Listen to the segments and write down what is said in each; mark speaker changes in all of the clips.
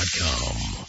Speaker 1: WrestleTalkRadio.com.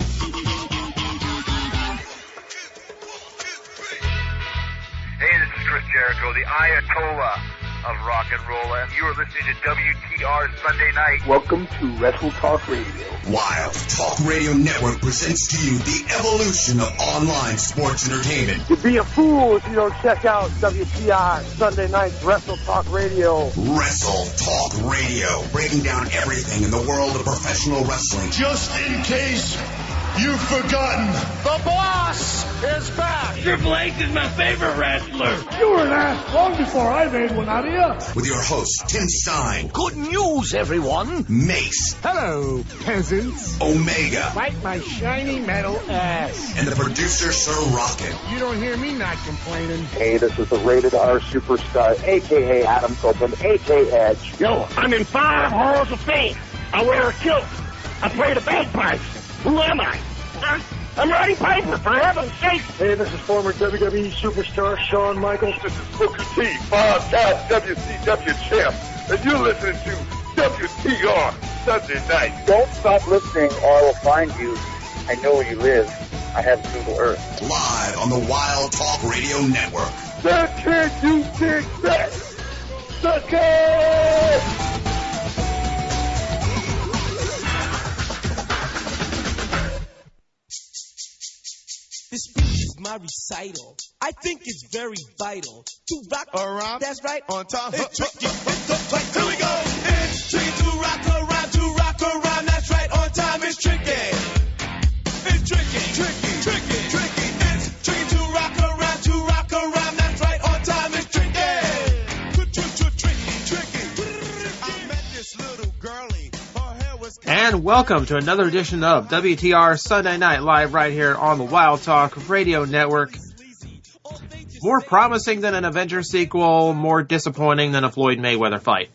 Speaker 2: Hey, this is Chris Jericho, the Ayatollah of rock and roll, and you are listening to WTR Sunday Night.
Speaker 3: Welcome to Wrestle Talk Radio.
Speaker 1: Wild Talk Radio Network presents to you the evolution of online sports entertainment.
Speaker 3: You'd be a fool if you don't check out WTR Sunday Night's Wrestle Talk Radio.
Speaker 1: Wrestle Talk Radio, breaking down everything in the world of professional wrestling.
Speaker 4: Just in case you've forgotten,
Speaker 5: the boss is back.
Speaker 6: Triple H is my favorite wrestler.
Speaker 7: You were an ass long before I made one out of you.
Speaker 1: With your host, Tim Stein.
Speaker 6: Good news, everyone.
Speaker 1: Mace.
Speaker 7: Hello, peasants.
Speaker 1: Omega.
Speaker 7: Bite my shiny metal ass.
Speaker 1: And the producer, Sir Rockin'.
Speaker 7: You don't hear me not complaining.
Speaker 3: Hey, this is the Rated R Superstar, a.k.a. Adam Copeland, a.k.a. Edge.
Speaker 5: Yo, I'm in 5 halls of fame. I wear a kilt. I play the bagpipes. Who am I? I'm Roddy Piper, for heaven's sake.
Speaker 3: Hey, this is former WWE Superstar Shawn Michaels.
Speaker 8: This is Booker T, 5-time WCW champ, and you're listening to WTR Sunday Night.
Speaker 3: Don't stop listening or I will find you. I know where you live. I have Google Earth.
Speaker 1: Live on the Wild Talk Radio Network.
Speaker 8: That can't you dig that? Sucker!
Speaker 9: This beat is my recital. I think it's very vital to rock around. That's right.
Speaker 4: On time.
Speaker 9: It's tricky. It's the right. Here we go. It's tricky to rock around. To rock around. That's right. On time. It's tricky. It's tricky. Tricky. Tricky. Tricky. It's tricky to rock around. To rock around. That's right. On time. It's tricky. Tricky. Tricky. I met this little girlie.
Speaker 10: And welcome to another edition of WTR Sunday Night Live right here on the Wild Talk Radio Network. More promising than an Avengers sequel, more disappointing than a Floyd Mayweather fight.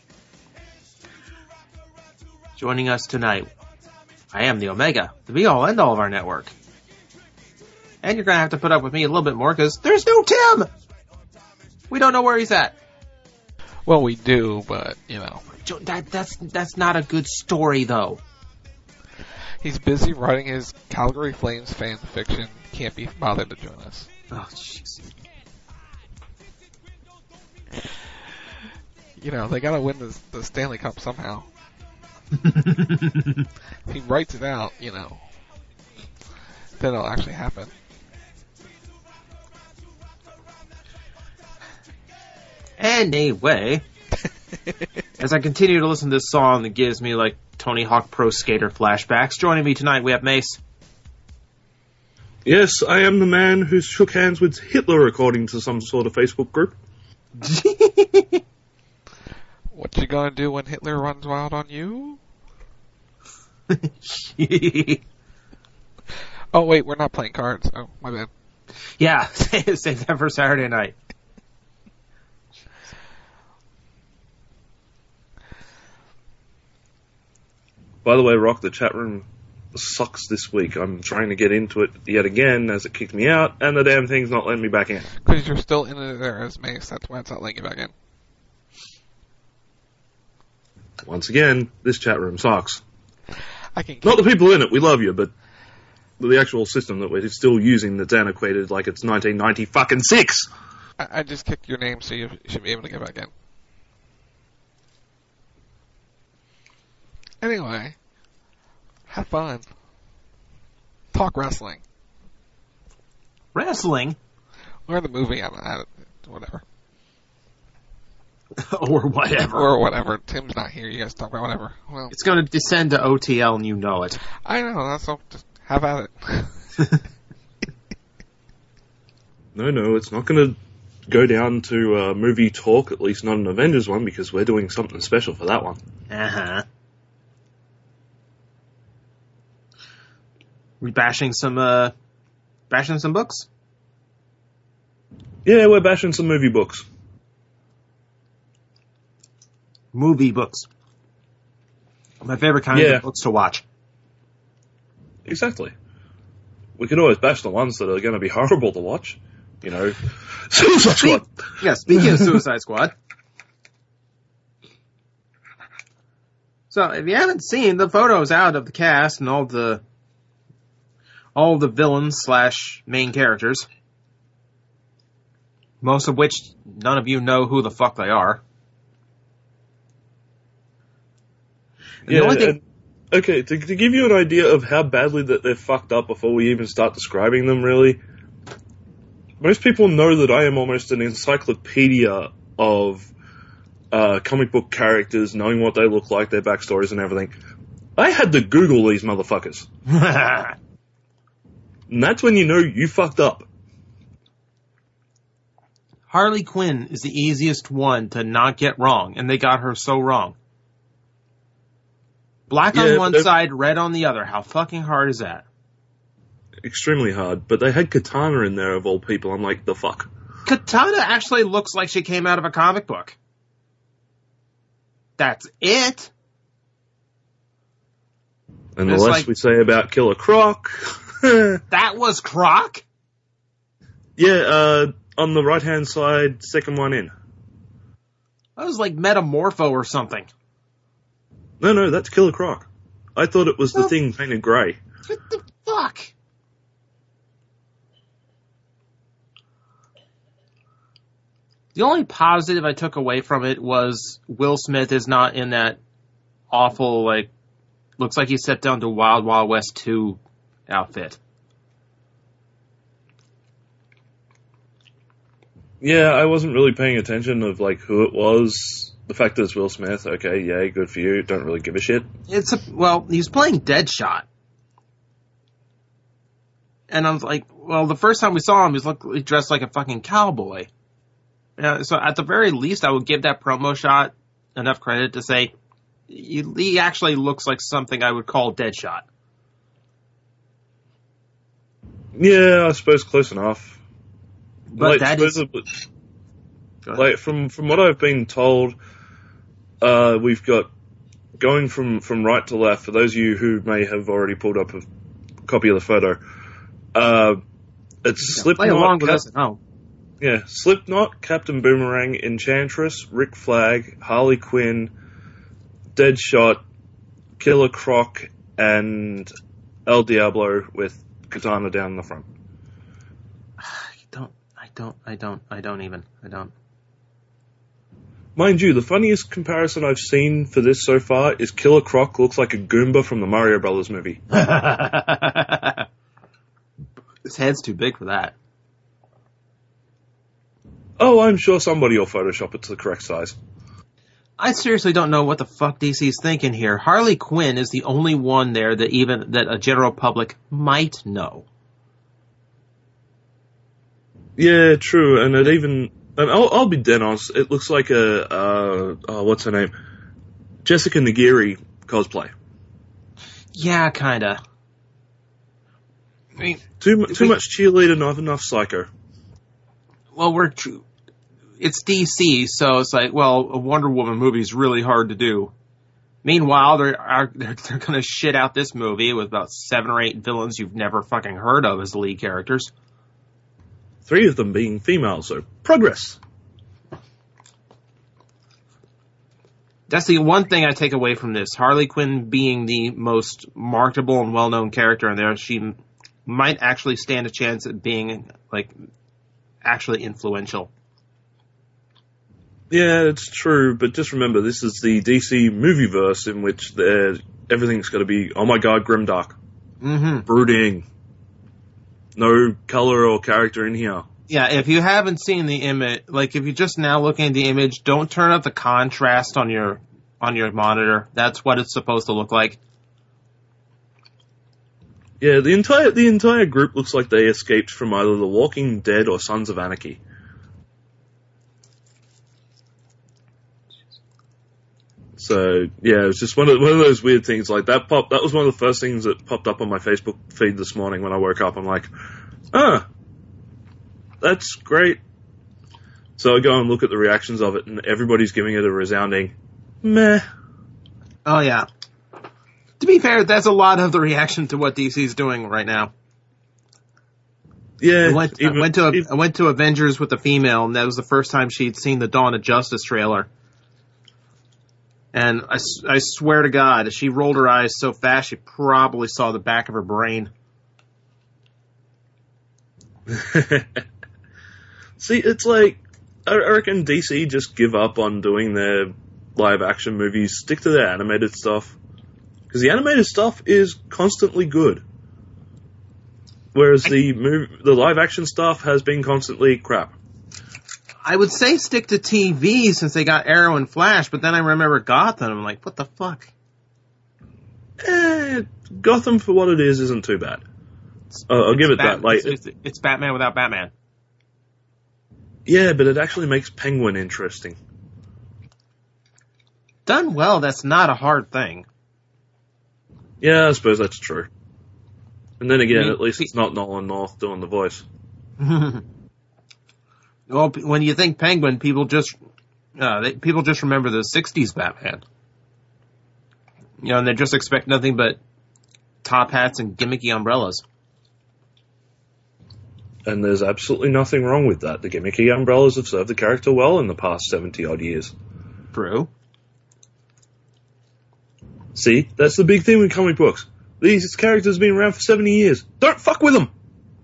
Speaker 10: Joining us tonight, I am the Omega, the be-all, end-all of our network. And you're going to have to put up with me a little bit more because there's no Tim! We don't know where he's at.
Speaker 11: Well, we do, but, you know.
Speaker 10: That's not a good story, though.
Speaker 11: He's busy writing his Calgary Flames fan fiction. Can't be bothered to join us.
Speaker 10: Oh, jeez.
Speaker 11: You know, they gotta win the Stanley Cup somehow. If he writes it out, you know, then it'll actually happen.
Speaker 10: Anyway, as I continue to listen to this song that gives me, like, Tony Hawk Pro Skater flashbacks, joining me tonight we have Mace.
Speaker 12: Yes, I am the man who shook hands with Hitler, according to some sort of Facebook group.
Speaker 11: What you gonna do when Hitler runs wild on you? Oh, wait, we're not playing cards. Oh, my bad.
Speaker 10: Yeah, save that for Saturday night.
Speaker 12: By the way, Rock, the chat room sucks this week. I'm trying to get into it yet again as it kicked me out, and the damn thing's not letting me back in.
Speaker 11: Because you're still in there as Mace, that's why it's not letting you back in.
Speaker 12: Once again, this chat room sucks.
Speaker 11: Not
Speaker 12: the people in it, we love you, but the actual system that we're still using that's antiquated like it's 1996.
Speaker 11: I just kicked your name, so you should be able to get back in. Anyway, have fun. Talk wrestling.
Speaker 10: Wrestling?
Speaker 11: Or the movie, whatever.
Speaker 10: Or whatever.
Speaker 11: Or whatever. Tim's not here, you guys talk about whatever. Well,
Speaker 10: it's going to descend to OTL and you know it.
Speaker 11: I know, that's all. Just have at it.
Speaker 12: No, it's not going to go down to movie talk, at least not an Avengers one, because we're doing something special for that one.
Speaker 10: Uh-huh. We bashing some books?
Speaker 12: Yeah, we're bashing some movie books.
Speaker 10: Movie books. My favorite kind of books to watch.
Speaker 12: Exactly. We can always bash the ones that are going to be horrible to watch. You know, Suicide Squad.
Speaker 10: Yeah, speaking of Suicide Squad. So if you haven't seen the photos out of the cast and all the villains / main characters, most of which none of you know who the fuck they are. And
Speaker 12: yeah,
Speaker 10: the only thing...
Speaker 12: okay, to give you an idea of how badly that they're fucked up before we even start describing them, really, most people know that I am almost an encyclopedia of comic book characters, knowing what they look like, their backstories and everything. I had to Google these motherfuckers. And that's when you know you fucked up.
Speaker 10: Harley Quinn is the easiest one to not get wrong, and they got her so wrong. Black on one side, red on the other. How fucking hard is that?
Speaker 12: Extremely hard. But they had Katana in there, of all people. I'm like, the fuck?
Speaker 10: Katana actually looks like she came out of a comic book. That's it.
Speaker 12: And the less we say about Killer Croc...
Speaker 10: That was Croc?
Speaker 12: Yeah, on the right-hand side, second one in.
Speaker 10: That was like Metamorpho or something.
Speaker 12: No, that's Killer Croc. I thought it was the thing painted grey.
Speaker 10: What the fuck? The only positive I took away from it was Will Smith is not in that awful, like, looks like he stepped down to Wild Wild West 2 outfit.
Speaker 12: Yeah, I wasn't really paying attention of, like, who it was. The fact that it's Will Smith, okay, yay, good for you. Don't really give a shit.
Speaker 10: He's playing Deadshot. And I was like, well, the first time we saw him, he dressed like a fucking cowboy. So at the very least, I would give that promo shot enough credit to say, he actually looks like something I would call Deadshot.
Speaker 12: Yeah, I suppose close enough.
Speaker 10: But
Speaker 12: from what I've been told, we've got going from right to left. For those of you who may have already pulled up a copy of the photo, it's Slipknot.
Speaker 10: Play along with us at home.
Speaker 12: Yeah, Slipknot, Captain Boomerang, Enchantress, Rick Flag, Harley Quinn, Deadshot, Killer Croc, and El Diablo with Katana down the front.
Speaker 10: I don't even.
Speaker 12: Mind you, the funniest comparison I've seen for this so far is Killer Croc looks like a Goomba from the Mario Brothers movie.
Speaker 10: His head's too big for that.
Speaker 12: Oh, I'm sure somebody will Photoshop it to the correct size.
Speaker 10: I seriously don't know what the fuck DC's thinking here. Harley Quinn is the only one there that a general public might know.
Speaker 12: Yeah, true, and I'll be dead honest, it looks like what's her name? Jessica Nagiri cosplay.
Speaker 10: Yeah, kinda. I mean,
Speaker 12: too much cheerleader, not enough psycho.
Speaker 10: Well, it's DC, so it's like, well, a Wonder Woman movie is really hard to do. Meanwhile, they're gonna shit out this movie with about 7 or 8 villains you've never fucking heard of as the lead characters.
Speaker 12: 3 of them being female, so progress.
Speaker 10: That's the one thing I take away from this. Harley Quinn being the most marketable and well-known character in there, she might actually stand a chance at being, like, actually influential.
Speaker 12: Yeah, it's true, but just remember, this is the DC movieverse in which everything's got to be, oh my god, grimdark.
Speaker 10: Mm-hmm.
Speaker 12: Brooding. No color or character in here.
Speaker 10: Yeah, if you haven't seen the image, like if you're just now looking at the image, don't turn up the contrast on your monitor. That's what it's supposed to look like.
Speaker 12: Yeah, the entire group looks like they escaped from either The Walking Dead or Sons of Anarchy. So yeah, it was just one of those weird things like that. That was one of the first things that popped up on my Facebook feed this morning when I woke up. I'm like, that's great. So I go and look at the reactions of it, and everybody's giving it a resounding meh.
Speaker 10: Oh yeah. To be fair, that's a lot of the reaction to what DC's doing right now.
Speaker 12: Yeah,
Speaker 10: I went to Avengers with a female, and that was the first time she'd seen the Dawn of Justice trailer. And I swear to God, she rolled her eyes so fast she probably saw the back of her brain.
Speaker 12: See, it's like, I reckon DC just give up on doing their live-action movies, stick to their animated stuff. Because the animated stuff is constantly good. Whereas the live-action stuff has been constantly crap.
Speaker 10: I would say stick to TV since they got Arrow and Flash, but then I remember Gotham. I'm like, what the fuck?
Speaker 12: Gotham for what it is isn't too bad. I'll give it that. Like,
Speaker 10: it's Batman without Batman.
Speaker 12: Yeah, but it actually makes Penguin interesting.
Speaker 10: Done well, that's not a hard thing.
Speaker 12: Yeah, I suppose that's true. And then again, at least it's not Nolan North doing the voice.
Speaker 10: Well, when you think Penguin, people just remember the 60s Batman. You know, and they just expect nothing but top hats and gimmicky umbrellas.
Speaker 12: And there's absolutely nothing wrong with that. The gimmicky umbrellas have served the character well in the past 70-odd years.
Speaker 10: True.
Speaker 12: See, that's the big thing with comic books. These characters have been around for 70 years. Don't fuck with them!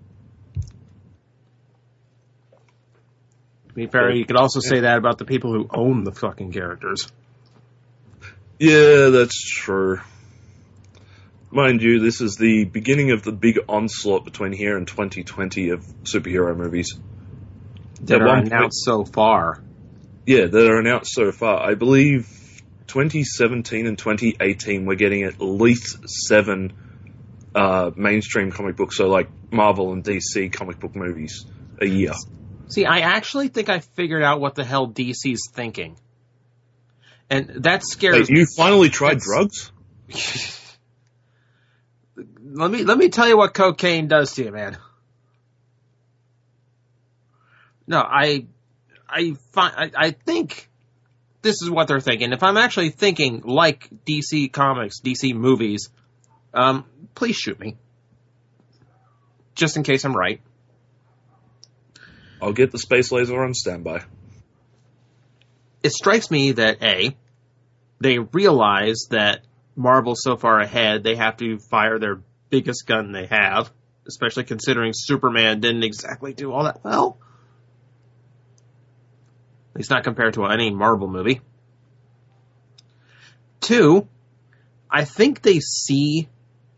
Speaker 10: To be fair, you could also say that about the people who own the fucking characters.
Speaker 12: Yeah, that's true. Mind you, this is the beginning of the big onslaught between here and 2020 of superhero movies.
Speaker 10: That are announced so far.
Speaker 12: Yeah, that are announced so far. I believe 2017 and 2018 we're getting at least 7 mainstream comic books, so like Marvel and DC comic book movies a year.
Speaker 10: See, I actually think I figured out what the hell DC's thinking. And that scares me.
Speaker 12: You finally tried drugs?
Speaker 10: Let me tell you what cocaine does to you, man. No, I think this is what they're thinking. If I'm actually thinking like DC Comics, DC movies, please shoot me. Just in case I'm right.
Speaker 12: I'll get the space laser on standby.
Speaker 10: It strikes me that, A, they realize that Marvel's so far ahead, they have to fire their biggest gun they have, especially considering Superman didn't exactly do all that well. At least not compared to any Marvel movie. 2, I think they see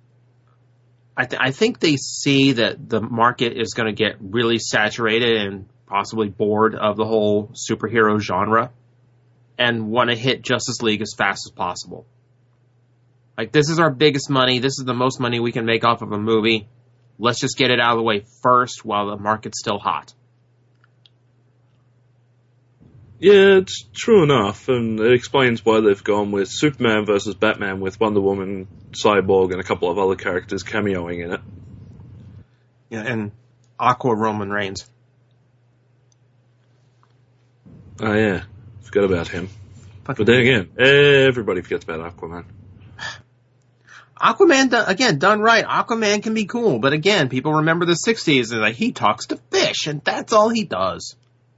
Speaker 10: that the market is going to get really saturated and possibly bored of the whole superhero genre and want to hit Justice League as fast as possible. Like, this is our biggest money. This is the most money we can make off of a movie. Let's just get it out of the way first while the market's still hot.
Speaker 12: Yeah, it's true enough, and it explains why they've gone with Superman versus Batman with Wonder Woman, Cyborg, and a couple of other characters cameoing in it.
Speaker 10: Yeah, and Aqua Roman Reigns.
Speaker 12: Oh yeah, forgot about him. But then again, everybody forgets about Aquaman.
Speaker 10: Aquaman, done right. Aquaman can be cool, but again, people remember the 60s and like, he talks to fish, and that's all he does.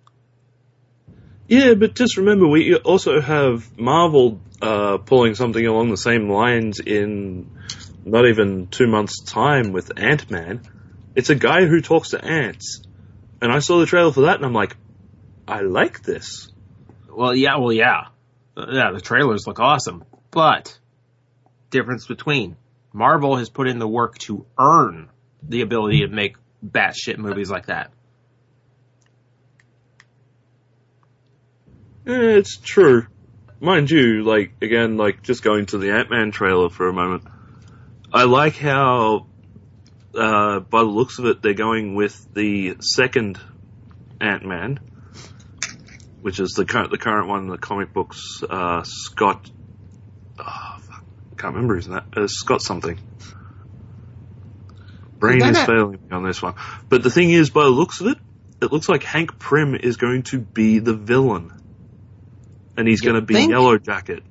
Speaker 12: Yeah, but just remember, we also have Marvel pulling something along the same lines in not even 2 months' time with Ant-Man. It's a guy who talks to ants. And I saw the trailer for that, and I'm like, I like this.
Speaker 10: Well, yeah. Yeah, the trailers look awesome. But, difference between Marvel has put in the work to earn the ability to make batshit movies like that.
Speaker 12: It's true. Mind you, just going to the Ant-Man trailer for a moment, I like how, by the looks of it, they're going with the second Ant-Man, which is the current one in the comic books, Scott, can't remember his name, Scott something. Brain is failing me on this one. But the thing is, by the looks of it, it looks like Hank Pym is going to be the villain. And he's going to be Yellow Jacket.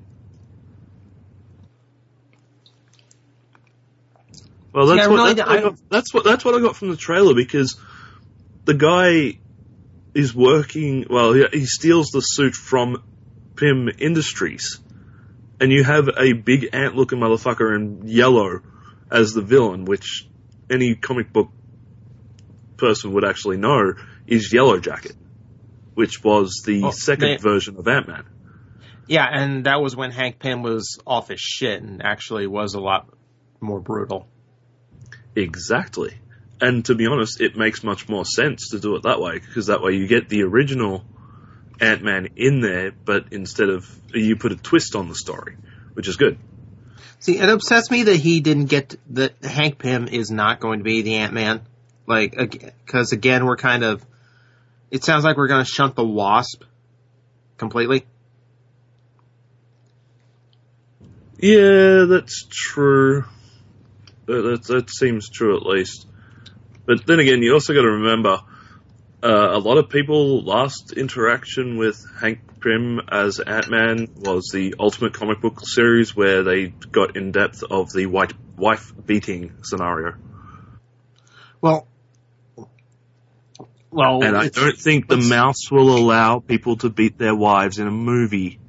Speaker 12: Well, that's what I got from the trailer, because the guy is working. Well, he steals the suit from Pym Industries, and you have a big ant-looking motherfucker in yellow as the villain, which any comic book person would actually know is Yellow Jacket, which was the second version of Ant-Man.
Speaker 10: Yeah, and that was when Hank Pym was off his shit and actually was a lot more brutal.
Speaker 12: Exactly. And to be honest, it makes much more sense to do it that way, because that way you get the original Ant-Man in there, but instead of, you put a twist on the story, which is good.
Speaker 10: See, it upsets me that he didn't get, that Hank Pym is not going to be the Ant-Man. Like, because again, we're kind of, it sounds like we're going to shunt the Wasp completely.
Speaker 12: Yeah, that's true. That seems true at least. But then again, you also got to remember, a lot of people last interaction with Hank Pym as Ant-Man was the Ultimate comic book series where they got in depth of the wife beating scenario.
Speaker 10: Well,
Speaker 12: and I don't think the mouse will allow people to beat their wives in a movie.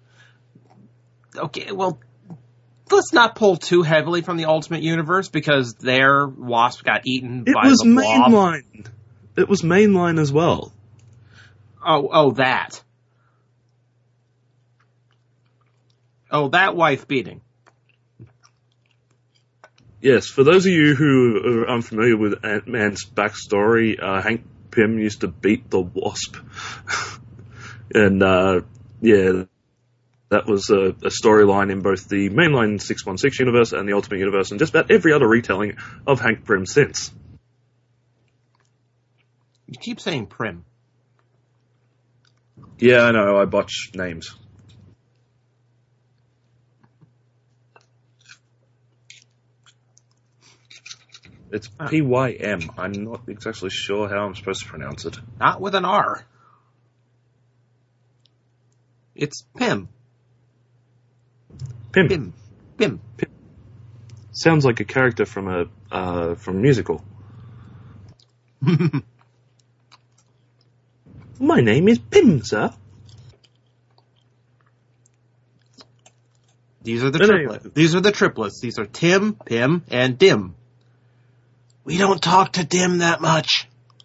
Speaker 10: Okay, well, let's not pull too heavily from the Ultimate Universe, because their Wasp got eaten by the Blob.
Speaker 12: Mainline. It was mainline as well.
Speaker 10: Oh, that. Oh, that wife beating.
Speaker 12: Yes, for those of you who are unfamiliar with Ant-Man's backstory, Hank Pym used to beat the Wasp. And, yeah, that was a storyline in both the mainline 616 universe and the Ultimate Universe, and just about every other retelling of Hank Pym since.
Speaker 10: You keep saying Prim.
Speaker 12: Yeah, I know, I botch names. It's P-Y-M. I'm not exactly sure how I'm supposed to pronounce it.
Speaker 10: Not with an R. It's Pym.
Speaker 12: Pym.
Speaker 10: Pym.
Speaker 12: Sounds like a character from a musical. My name is Pym, sir.
Speaker 10: These are the triplets. These are the triplets. These are Tim, Pym, and Dim. We don't talk to Dim that much.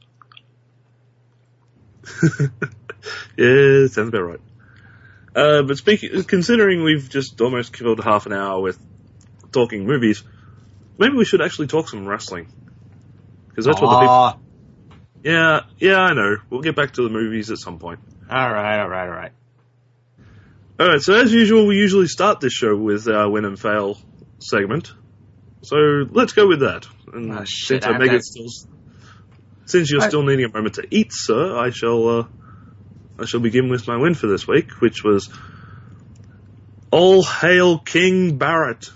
Speaker 12: Yeah, sounds about right. But considering we've just almost killed half an hour with talking movies, maybe we should actually talk some wrestling. Because that's what the people... Yeah, I know. We'll get back to the movies at some point.
Speaker 10: Alright.
Speaker 12: Alright, so as usual, we usually start this show with our win and fail segment. So let's go with that. And since you're still needing a moment to eat, sir, I shall begin with my win for this week, which was All Hail King Barrett.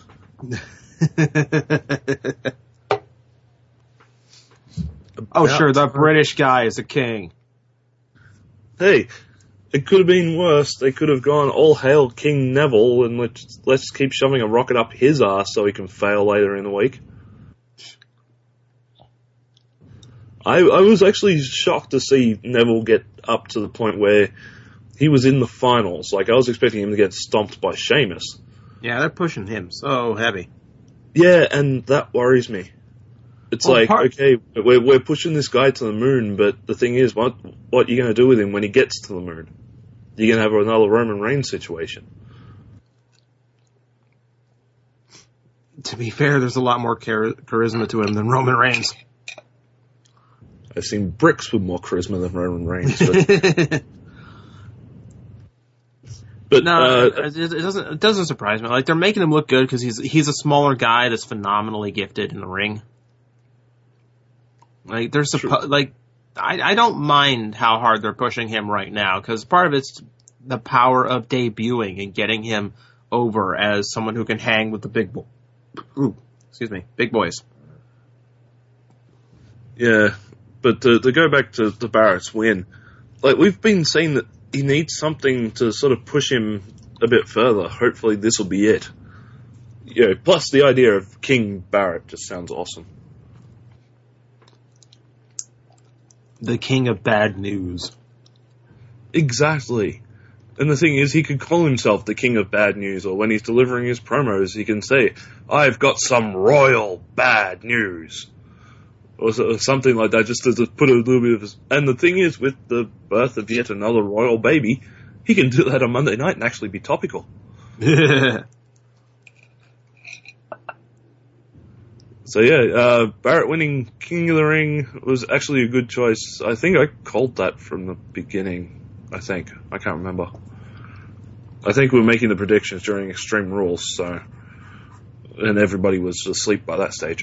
Speaker 10: Sure, the British guy is a king.
Speaker 12: Hey, it could have been worse. They could have gone All Hail King Neville, and let's keep shoving a rocket up his ass so he can fail later in the week. I was actually shocked to see Neville get up to the point where he was in the finals. Like, I was expecting him to get stomped by Sheamus.
Speaker 10: Yeah, they're pushing him so heavy.
Speaker 12: Yeah, and that worries me. It's okay, we're pushing this guy to the moon, but the thing is, what are you going to do with him when he gets to the moon? You're going to have another Roman Reigns situation.
Speaker 10: To be fair, there's a lot more charisma to him than Roman Reigns.
Speaker 12: I've seen bricks with more charisma than Roman Reigns. But
Speaker 10: no, it doesn't surprise me. Like, they're making him look good because he's a smaller guy that's phenomenally gifted in the ring. Like, I don't mind how hard they're pushing him right now, because part of it's the power of debuting and getting him over as someone who can hang with the big boys.
Speaker 12: Yeah, but to go back to Barrett's win, like, we've been saying that he needs something to sort of push him a bit further. Hopefully this will be it. You know, plus the idea of King Barrett just sounds awesome.
Speaker 10: The king of bad news.
Speaker 12: Exactly. And the thing is, he could call himself the king of bad news, or when he's delivering his promos, he can say, I've got some royal bad news. Or something like that, just to put a little bit of his... And the thing is, with the birth of yet another royal baby, he can do that on Monday night and actually be topical. So yeah, Barrett winning King of the Ring was actually a good choice. I think I called that from the beginning. I can't remember. I think we were making the predictions during Extreme Rules, so... And everybody was asleep by that stage.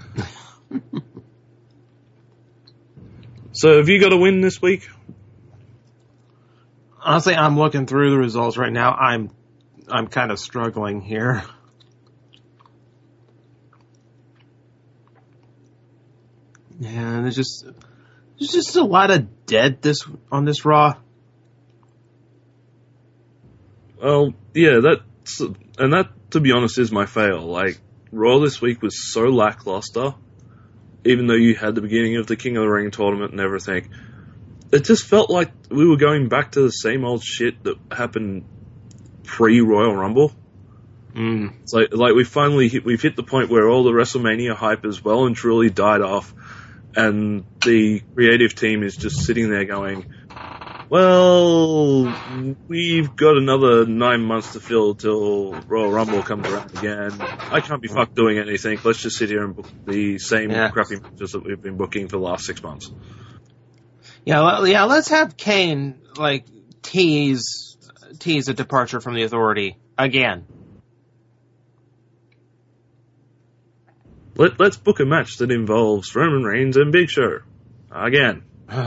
Speaker 12: So have you got a win this week?
Speaker 10: Honestly, I'm looking through the results right now. I'm kind of struggling here. Yeah, there's just a lot of dead on this Raw.
Speaker 12: Well, yeah, that, to be honest, is my fail. Like, Raw this week was so lackluster, even though you had the beginning of the King of the Ring tournament and everything. It just felt like we were going back to the same old shit that happened pre-Royal Rumble. It's like we've hit the point where all the WrestleMania hype has well and truly died off, and the creative team is just sitting there going, well, we've got another 9 months to fill till Royal Rumble comes around again. I can't be fucked doing anything. Let's just sit here and book the same crappy matches that we've been booking for the last 6 months.
Speaker 10: Yeah, let's have Kane, like, tease a departure from the Authority again.
Speaker 12: Let's book a match that involves Roman Reigns and Big Show. Again.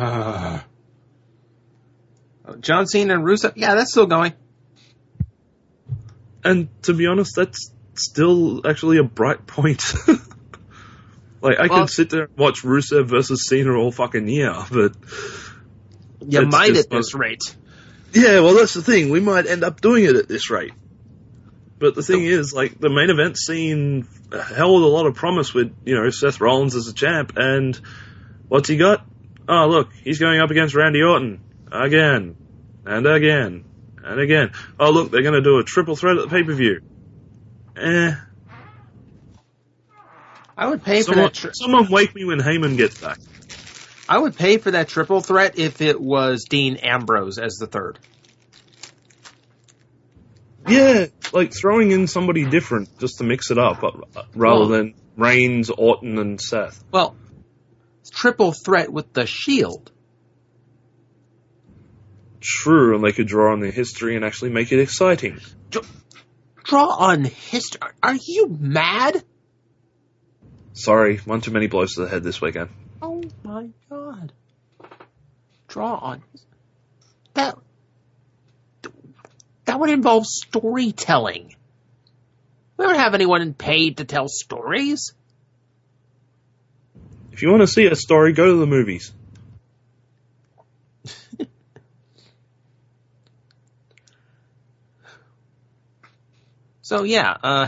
Speaker 10: John Cena and Rusev? Yeah, that's still going.
Speaker 12: And to be honest, that's still actually a bright point. Like, I could sit there and watch Rusev versus Cena all fucking year, but...
Speaker 10: You might at this rate.
Speaker 12: Yeah, well, that's the thing. We might end up doing it at this rate. But the thing is, like, the main event scene held a lot of promise with, Seth Rollins as a champ, and what's he got? Oh, look, he's going up against Randy Orton. Again. And again. And again. Oh, look, they're going to do a triple threat at the pay-per-view.
Speaker 10: I would pay for that.
Speaker 12: Someone wake me when Heyman gets back.
Speaker 10: I would pay for that triple threat if it was Dean Ambrose as the third.
Speaker 12: Yeah, like throwing in somebody different just to mix it up, rather than Reigns, Orton, and Seth.
Speaker 10: Well, triple threat with the Shield.
Speaker 12: True, and they could draw on their history and actually make it exciting.
Speaker 10: Draw on history? Are you mad?
Speaker 12: Sorry, one too many blows to the head this weekend.
Speaker 10: Oh my god. Draw on... That would involve storytelling. We don't have anyone paid to tell stories.
Speaker 12: If you want to see a story, go to the movies.
Speaker 10: So yeah, I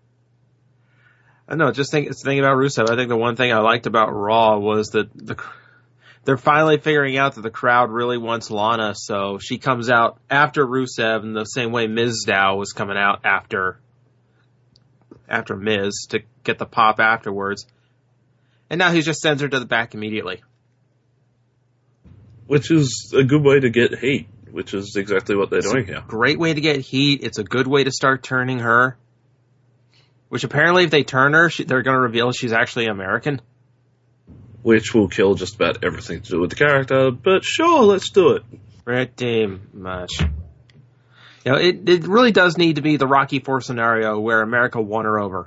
Speaker 10: know. Just thinking about Rusev. I think the one thing I liked about Raw was that they're finally figuring out that the crowd really wants Lana, so she comes out after Rusev in the same way Mizdow was coming out after Miz to get the pop afterwards. And now he just sends her to the back immediately.
Speaker 12: Which is a good way to get heat, which is exactly what they're doing here.
Speaker 10: Great way to get heat. It's a good way to start turning her. Which apparently if they turn her, they're going to reveal she's actually American.
Speaker 12: Which will kill just about everything to do with the character, but sure, let's do it.
Speaker 10: Pretty much. It really does need to be the Rocky IV scenario where America won her over.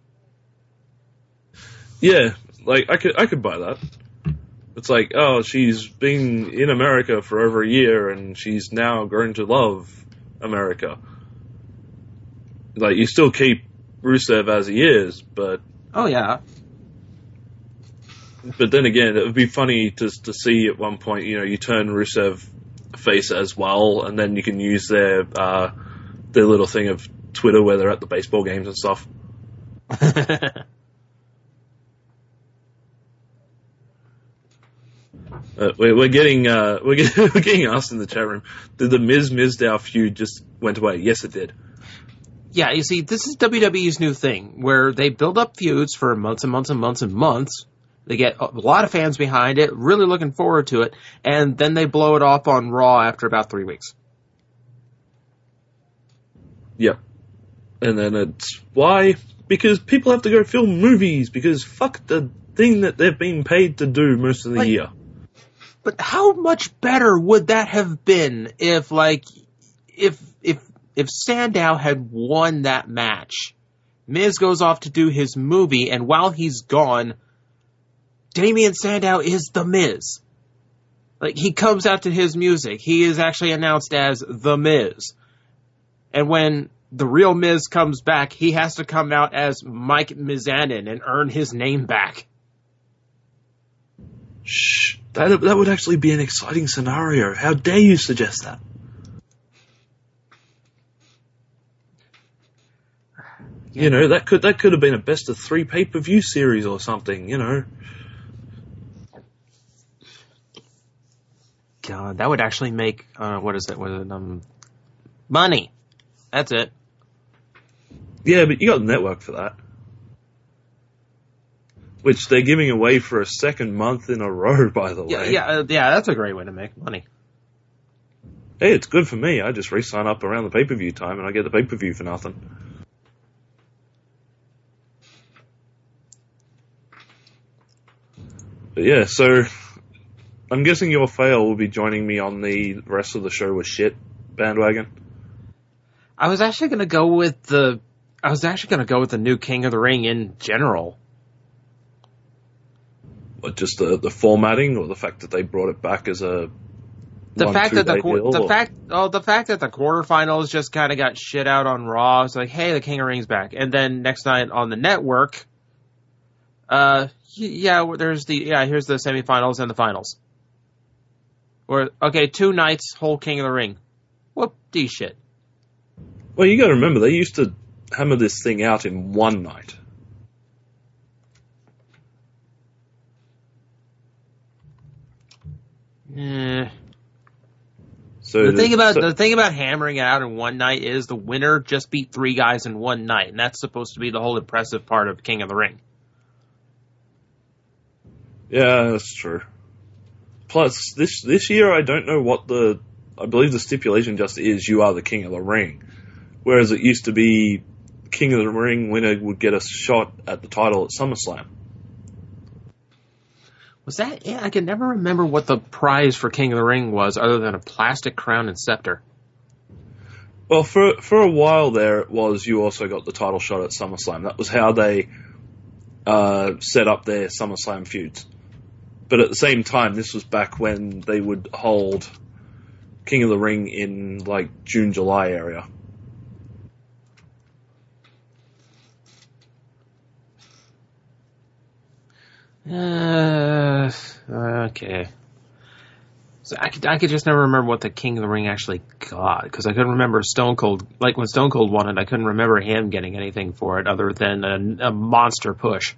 Speaker 12: Yeah, like, I could buy that. It's like, oh, she's been in America for over a year, and she's now grown to love America. Like, you still keep Rusev as he is, but...
Speaker 10: Oh, yeah.
Speaker 12: But then again, it would be funny to see at one point, you turn Rusev face as well, and then you can use their little thing of Twitter where they're at the baseball games and stuff. We're getting asked in the chat room. Did the Miz-Mizdow feud just went away? Yes, it did.
Speaker 10: Yeah, you see, this is WWE's new thing, where they build up feuds for months and months and months and months. They get a lot of fans behind it, really looking forward to it, and then they blow it off on Raw after about 3 weeks.
Speaker 12: Yep. And then it's, why? Because people have to go film movies, because fuck the thing that they've been paid to do most of the year.
Speaker 10: But how much better would that have been if Sandow had won that match? Miz goes off to do his movie, and while he's gone, Damien Sandow is The Miz. Like, he comes out to his music. He is actually announced as The Miz. And when the real Miz comes back, he has to come out as Mike Mizanin and earn his name back.
Speaker 12: Shh. That would actually be an exciting scenario. How dare you suggest that? Yeah. You know, that could have been a best of 3 pay-per-view series or something, you know.
Speaker 10: God, that would actually make, money. That's it.
Speaker 12: Yeah, but you got the network for that. Which they're giving away for a second month in a row, by the way.
Speaker 10: Yeah, that's a great way to make money.
Speaker 12: Hey, it's good for me. I just re-sign up around the pay-per-view time and I get the pay-per-view for nothing. But yeah, so I'm guessing your fail will be joining me on the rest of the show with shit bandwagon.
Speaker 10: I was actually going to go with the new King of the Ring in general.
Speaker 12: What, just the formatting, or the fact that they brought it back as a
Speaker 10: the fact that the fact that the quarterfinals just kind of got shit out on Raw. It's like, hey, the King of the Ring's back, and then next night on the network, here's the semifinals and the finals. Or, okay, 2 nights, whole King of the Ring. Whoop-dee shit.
Speaker 12: Well, you gotta remember, they used to hammer this thing out in one night. So
Speaker 10: the thing about hammering it out in one night is the winner just beat 3 guys in one night, and that's supposed to be the whole impressive part of King of the Ring.
Speaker 12: Yeah, that's true. Plus, this year I don't know what I believe the stipulation just is you are the King of the Ring. Whereas it used to be King of the Ring winner would get a shot at the title at SummerSlam.
Speaker 10: Was that? Yeah, I can never remember what the prize for King of the Ring was other than a plastic crown and scepter.
Speaker 12: Well, for a while there it was you also got the title shot at SummerSlam. That was how they set up their SummerSlam feuds. But at the same time, this was back when they would hold King of the Ring in, like, June, July area.
Speaker 10: Okay. So I could just never remember what the King of the Ring actually got, because I couldn't remember Stone Cold. Like, when Stone Cold won it, I couldn't remember him getting anything for it other than a monster push.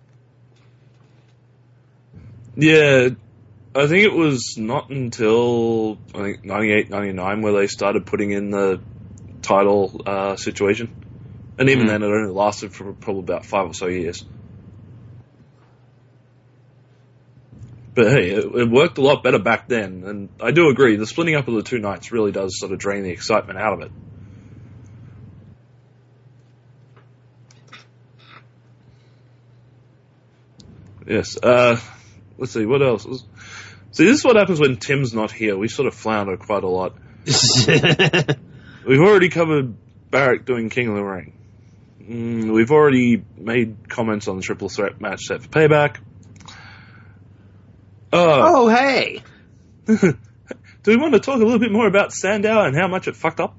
Speaker 12: Yeah, I think it was not until, 98, 99 where they started putting in the title situation. And even then, it only lasted for probably about 5 or so years. But hey, it worked a lot better back then, and I do agree, the splitting up of the 2 nights really does sort of drain the excitement out of it. Yes, let's see, what else? See, this is what happens when Tim's not here. We sort of flounder quite a lot. We've already covered Barrett doing King of the Ring. We've already made comments on the triple threat match set for Payback.
Speaker 10: Oh, hey!
Speaker 12: Do we want to talk a little bit more about Sandow and how much it fucked up?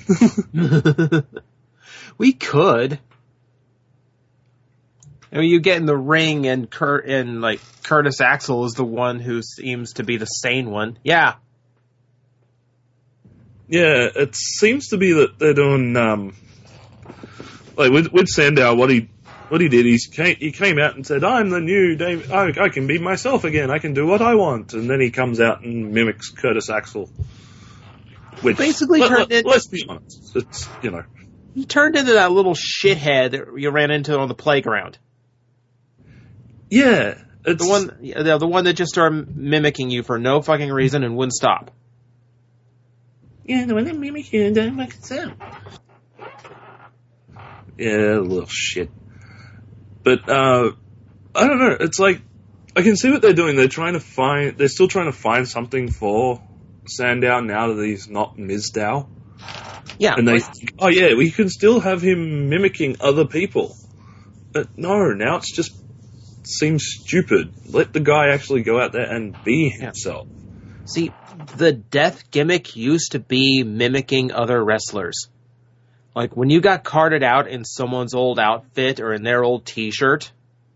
Speaker 10: We could. I mean, you get in the ring and Curtis Axel is the one who seems to be the sane one. Yeah.
Speaker 12: Yeah, it seems to be that they're doing, with Sandow, what what he did, he came out and said, I'm the new Dave, I can be myself again, I can do what I want. And then he comes out and mimics Curtis Axel. Which,
Speaker 10: basically
Speaker 12: let's be honest, it's,
Speaker 10: He turned into that little shithead that you ran into on the playground.
Speaker 12: Yeah. It's
Speaker 10: the one that just started mimicking you for no fucking reason and wouldn't stop.
Speaker 12: Yeah, the one that mimics you and doesn't make it sound. Yeah, little shit. But, I don't know, it's like, I can see what they're doing. They're still trying to find something for Sandow now that he's not Mizdow.
Speaker 10: Yeah.
Speaker 12: And they think, oh yeah, we can still have him mimicking other people. But no, now it's just seems stupid. Let the guy actually go out there and be himself.
Speaker 10: See, the death gimmick used to be mimicking other wrestlers. Like, when you got carted out in someone's old outfit or in their old t-shirt,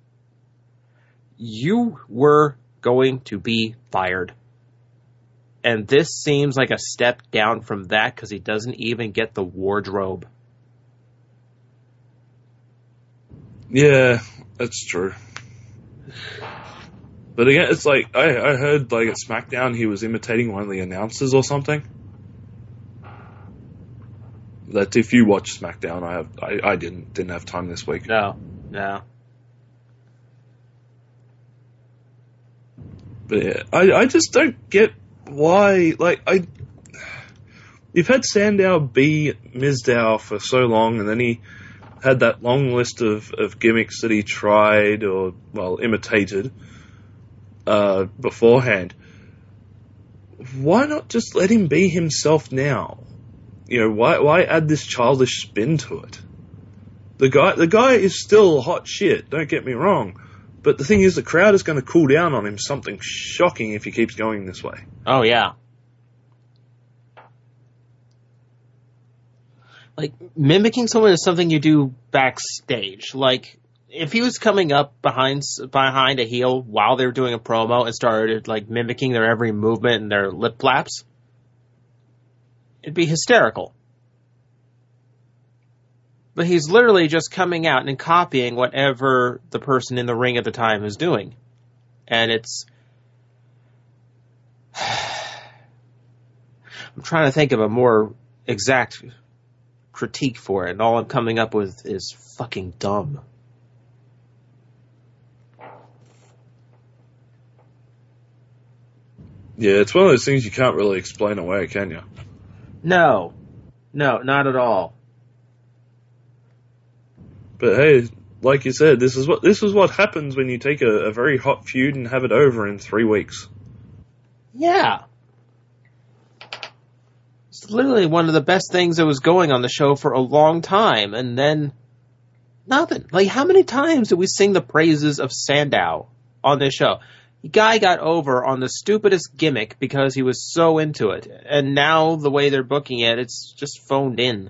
Speaker 10: you were going to be fired. And this seems like a step down from that because he doesn't even get the wardrobe.
Speaker 12: Yeah, that's true. But again, it's like, I heard like at SmackDown he was imitating one of the announcers or something. That if you watch SmackDown, I didn't have time this week.
Speaker 10: No.
Speaker 12: But yeah, I just don't get why, you've had Sandow be Mizdow for so long, and then he had that long list of gimmicks that he tried or, imitated beforehand. Why not just let him be himself now? Why add this childish spin to it? The guy is still hot shit, don't get me wrong. But the thing is, the crowd is going to cool down on him something shocking if he keeps going this way.
Speaker 10: Oh, yeah. Like, mimicking someone is something you do backstage. Like, if he was coming up behind a heel while they were doing a promo and started, mimicking their every movement and their lip flaps, it'd be hysterical. But he's literally just coming out and copying whatever the person in the ring at the time is doing. And it's... I'm trying to think of a more exact critique for it, and all I'm coming up with is fucking dumb.
Speaker 12: Yeah, it's one of those things you can't really explain away, can you?
Speaker 10: No, not at all.
Speaker 12: But hey, like you said, this is what happens when you take a very hot feud and have it over in 3 weeks.
Speaker 10: Yeah. It's literally one of the best things that was going on the show for a long time, and then nothing. Like, how many times did we sing the praises of Sandow on this show? The guy got over on the stupidest gimmick because he was so into it, and now the way they're booking it, it's just phoned in.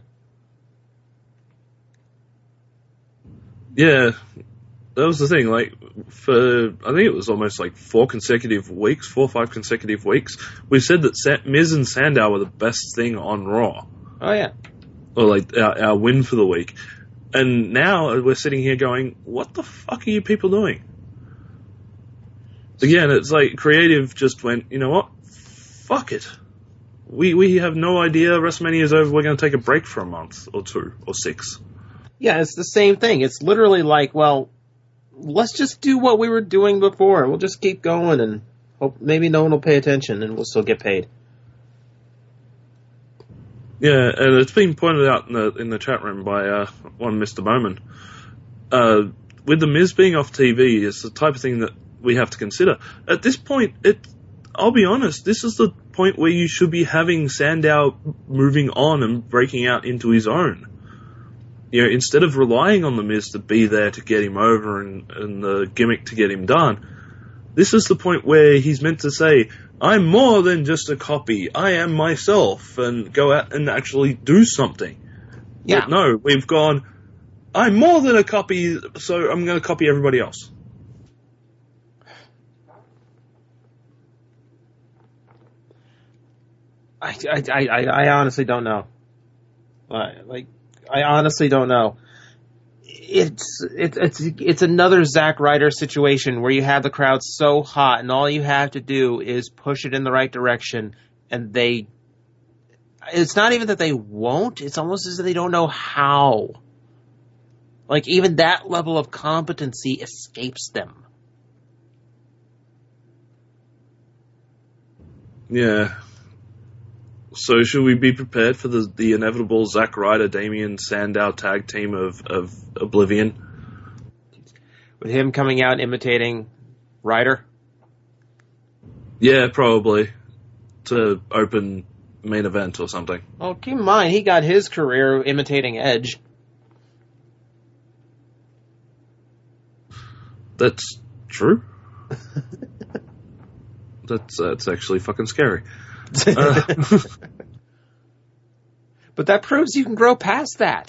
Speaker 12: Yeah, that was the thing. I think it was almost 4 or 5 consecutive weeks, we said that Miz and Sandow were the best thing on Raw.
Speaker 10: Oh, yeah.
Speaker 12: Or, our win for the week. And now we're sitting here going, what the fuck are you people doing? Again, it's creative just went, you know what? Fuck it. We have no idea. WrestleMania's over. We're going to take a break for a month or 2 or 6.
Speaker 10: Yeah, it's the same thing. It's literally let's just do what we were doing before. We'll just keep going and hope maybe no one will pay attention and we'll still get paid.
Speaker 12: Yeah, and it's been pointed out in the chat room by one Mr. Bowman. With the Miz being off TV, it's the type of thing that we have to consider. At this point, I'll be honest, this is the point where you should be having Sandow moving on and breaking out into his own. Instead of relying on the Miz to be there to get him over and the gimmick to get him done, this is the point where he's meant to say, I'm more than just a copy, I am myself, and go out and actually do something.
Speaker 10: Yeah.
Speaker 12: But no, we've gone, I'm more than a copy, so I'm going to copy everybody else.
Speaker 10: I honestly don't know. I honestly don't know. it's another Zack Ryder situation where you have the crowd so hot, and all you have to do is push it in the right direction, and it's not even that they won't, it's almost as if they don't know how. Like, even that level of competency escapes them.
Speaker 12: Yeah. So should we be prepared for the inevitable Zack Ryder, Damien Sandow tag team of Oblivion?
Speaker 10: With him coming out imitating Ryder?
Speaker 12: Yeah, probably. To open main event or something.
Speaker 10: Well, keep in mind, he got his career imitating Edge.
Speaker 12: That's true. That's actually fucking scary.
Speaker 10: But that proves you can grow past that.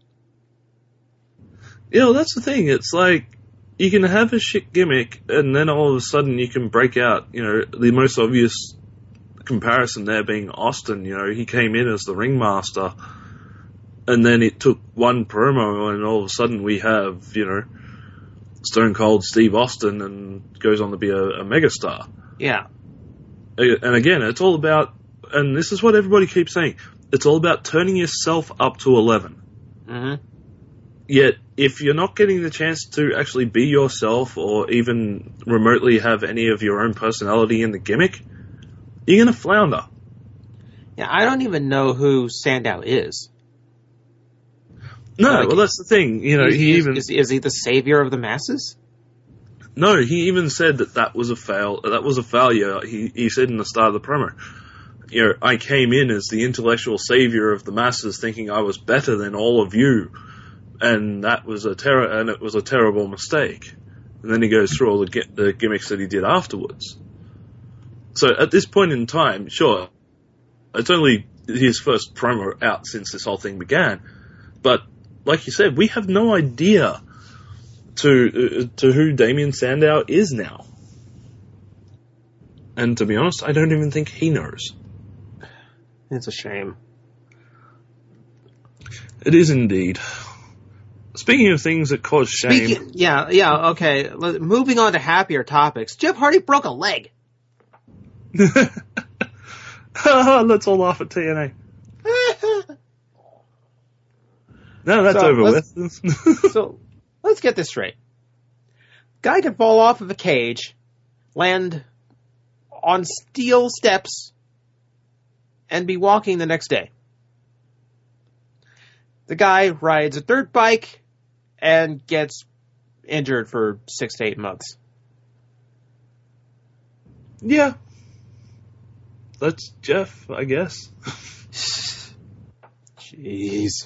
Speaker 12: You know, that's the thing. It's like, you can have a shit gimmick, and then all of a sudden you can break out, you know, the most obvious comparison there being Austin. You know, he came in as the ringmaster, and then it took one promo, and all of a sudden we have, you know, Stone Cold Steve Austin, and goes on to be a megastar.
Speaker 10: Yeah.
Speaker 12: And again, it's all about, and this is what everybody keeps saying, it's all about turning yourself up to 11.
Speaker 10: Mm-hmm.
Speaker 12: Yet, if you're not getting the chance to actually be yourself, or even remotely have any of your own personality in the gimmick, you're going to flounder.
Speaker 10: Yeah, I don't even know who Sandow is.
Speaker 12: No, well, that's the thing. You know,
Speaker 10: is he the savior of the masses?
Speaker 12: No, he even said that was a failure. He said in the start of the promo, you know, I came in as the intellectual savior of the masses, thinking I was better than all of you, and that was it was a terrible mistake. And then he goes through all the gimmicks that he did afterwards. So at this point in time, sure, it's only his first promo out since this whole thing began, but like you said, we have no idea to who Damien Sandow is now. And to be honest, I don't even think he knows.
Speaker 10: It's a shame.
Speaker 12: It is indeed. Speaking of things that cause shame...
Speaker 10: okay. Moving on to happier topics. Jeff Hardy broke a leg.
Speaker 12: Let's all laugh at TNA. No, that's over with.
Speaker 10: So, let's get this straight. Guy could fall off of a cage, land on steel steps, and be walking the next day. The guy rides a dirt bike and gets injured for 6 to 8 months.
Speaker 12: Yeah. That's Jeff, I guess.
Speaker 10: Jeez.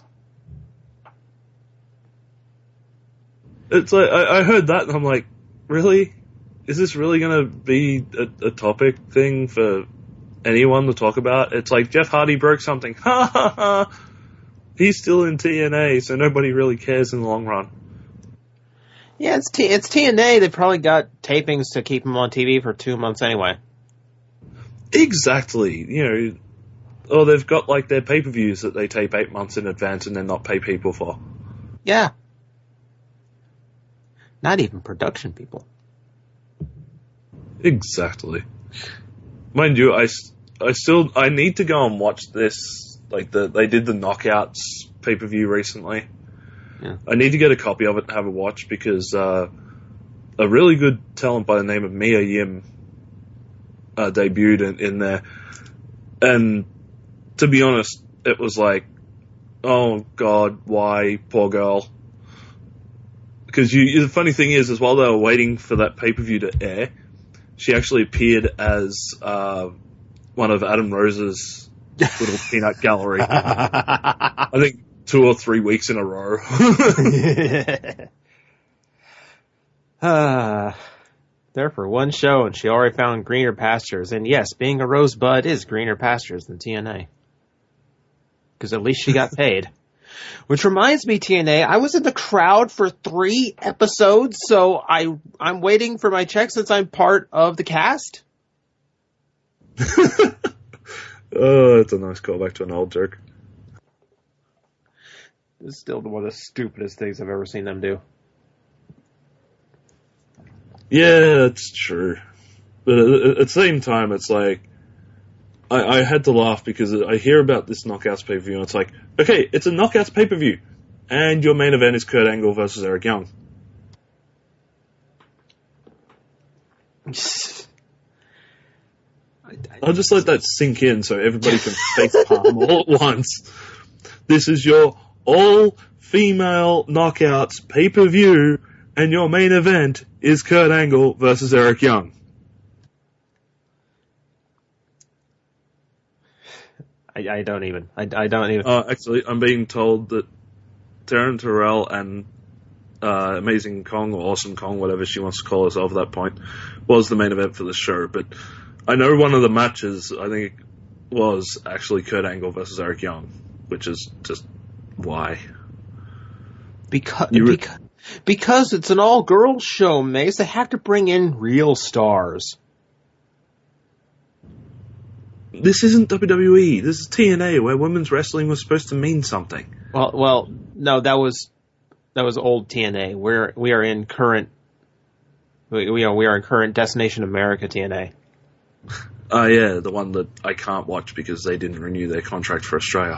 Speaker 12: It's like, I heard that and I'm like, really? Is this really going to be a topic thing for anyone to talk about? It's like, Jeff Hardy broke something. Ha ha ha! He's still in TNA, so nobody really cares in the long run.
Speaker 10: Yeah, it's TNA. They've probably got tapings to keep him on TV for 2 months anyway.
Speaker 12: Exactly. You know, or they've got like their pay-per-views that they tape 8 months in advance and then not pay people for.
Speaker 10: Yeah. Not even production people.
Speaker 12: Exactly. Mind you, I need to go and watch this. Like they did the Knockouts pay-per-view recently.
Speaker 10: Yeah.
Speaker 12: I need to get a copy of it and have a watch because a really good talent by the name of Mia Yim debuted in there. And to be honest, it was like, oh God, why, poor girl. Because the funny thing is while they were waiting for that pay-per-view to air, she actually appeared as one of Adam Rose's little peanut gallery. I think 2 or 3 weeks in a row.
Speaker 10: There for one show, and she already found greener pastures. And yes, being a rosebud is greener pastures than TNA. Because at least she got paid. Which reminds me, TNA, I was in the crowd for 3 episodes, so I'm waiting for my check since I'm part of the cast.
Speaker 12: Oh, that's a nice callback to an old joke.
Speaker 10: It's still one of the stupidest things I've ever seen them do.
Speaker 12: Yeah, that's true. But at the same time, it's like, I had to laugh because I hear about this Knockouts pay-per-view, and it's like, okay, it's a Knockouts pay-per-view, and your main event is Kurt Angle versus Eric Young. I'll just let that sink in so everybody can face palm all at once. This is your all-female Knockouts pay-per-view, and your main event is Kurt Angle versus Eric Young.
Speaker 10: I don't even.
Speaker 12: Actually, I'm being told that Taryn Terrell and Amazing Kong, or Awesome Kong, whatever she wants to call herself at that point, was the main event for the show. But I know one of the matches, I think, was actually Kurt Angle versus Eric Young, which is just why.
Speaker 10: Because it's an all-girls show, Mace. They have to bring in real stars.
Speaker 12: This isn't WWE. This is TNA, where women's wrestling was supposed to mean something.
Speaker 10: Well, no, that was old TNA. We are in current Destination America TNA.
Speaker 12: Yeah, the one that I can't watch because they didn't renew their contract for Australia.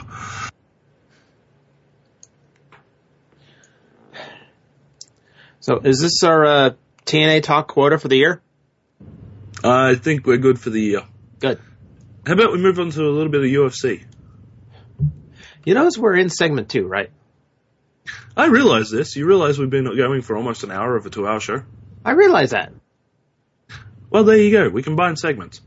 Speaker 10: So, is this our TNA talk quota for the year?
Speaker 12: I think we're good for the year.
Speaker 10: Good.
Speaker 12: How about we move on to a little bit of UFC?
Speaker 10: You notice we're in segment 2, right?
Speaker 12: I realize this. You realize we've been going for almost an hour of a 2-hour show?
Speaker 10: I realize that.
Speaker 12: Well, there you go. We combine segments.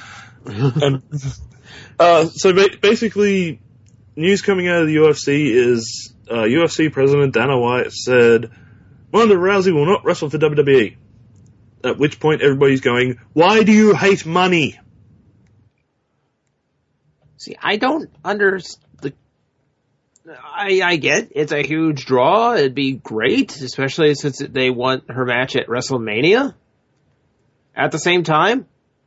Speaker 12: So basically, news coming out of the UFC is UFC President Dana White said Ronda Rousey will not wrestle for WWE. At which point everybody's going, why do you hate money?
Speaker 10: See, I don't understand. I get it's a huge draw. It'd be great, especially since they want her match at WrestleMania. At the same time,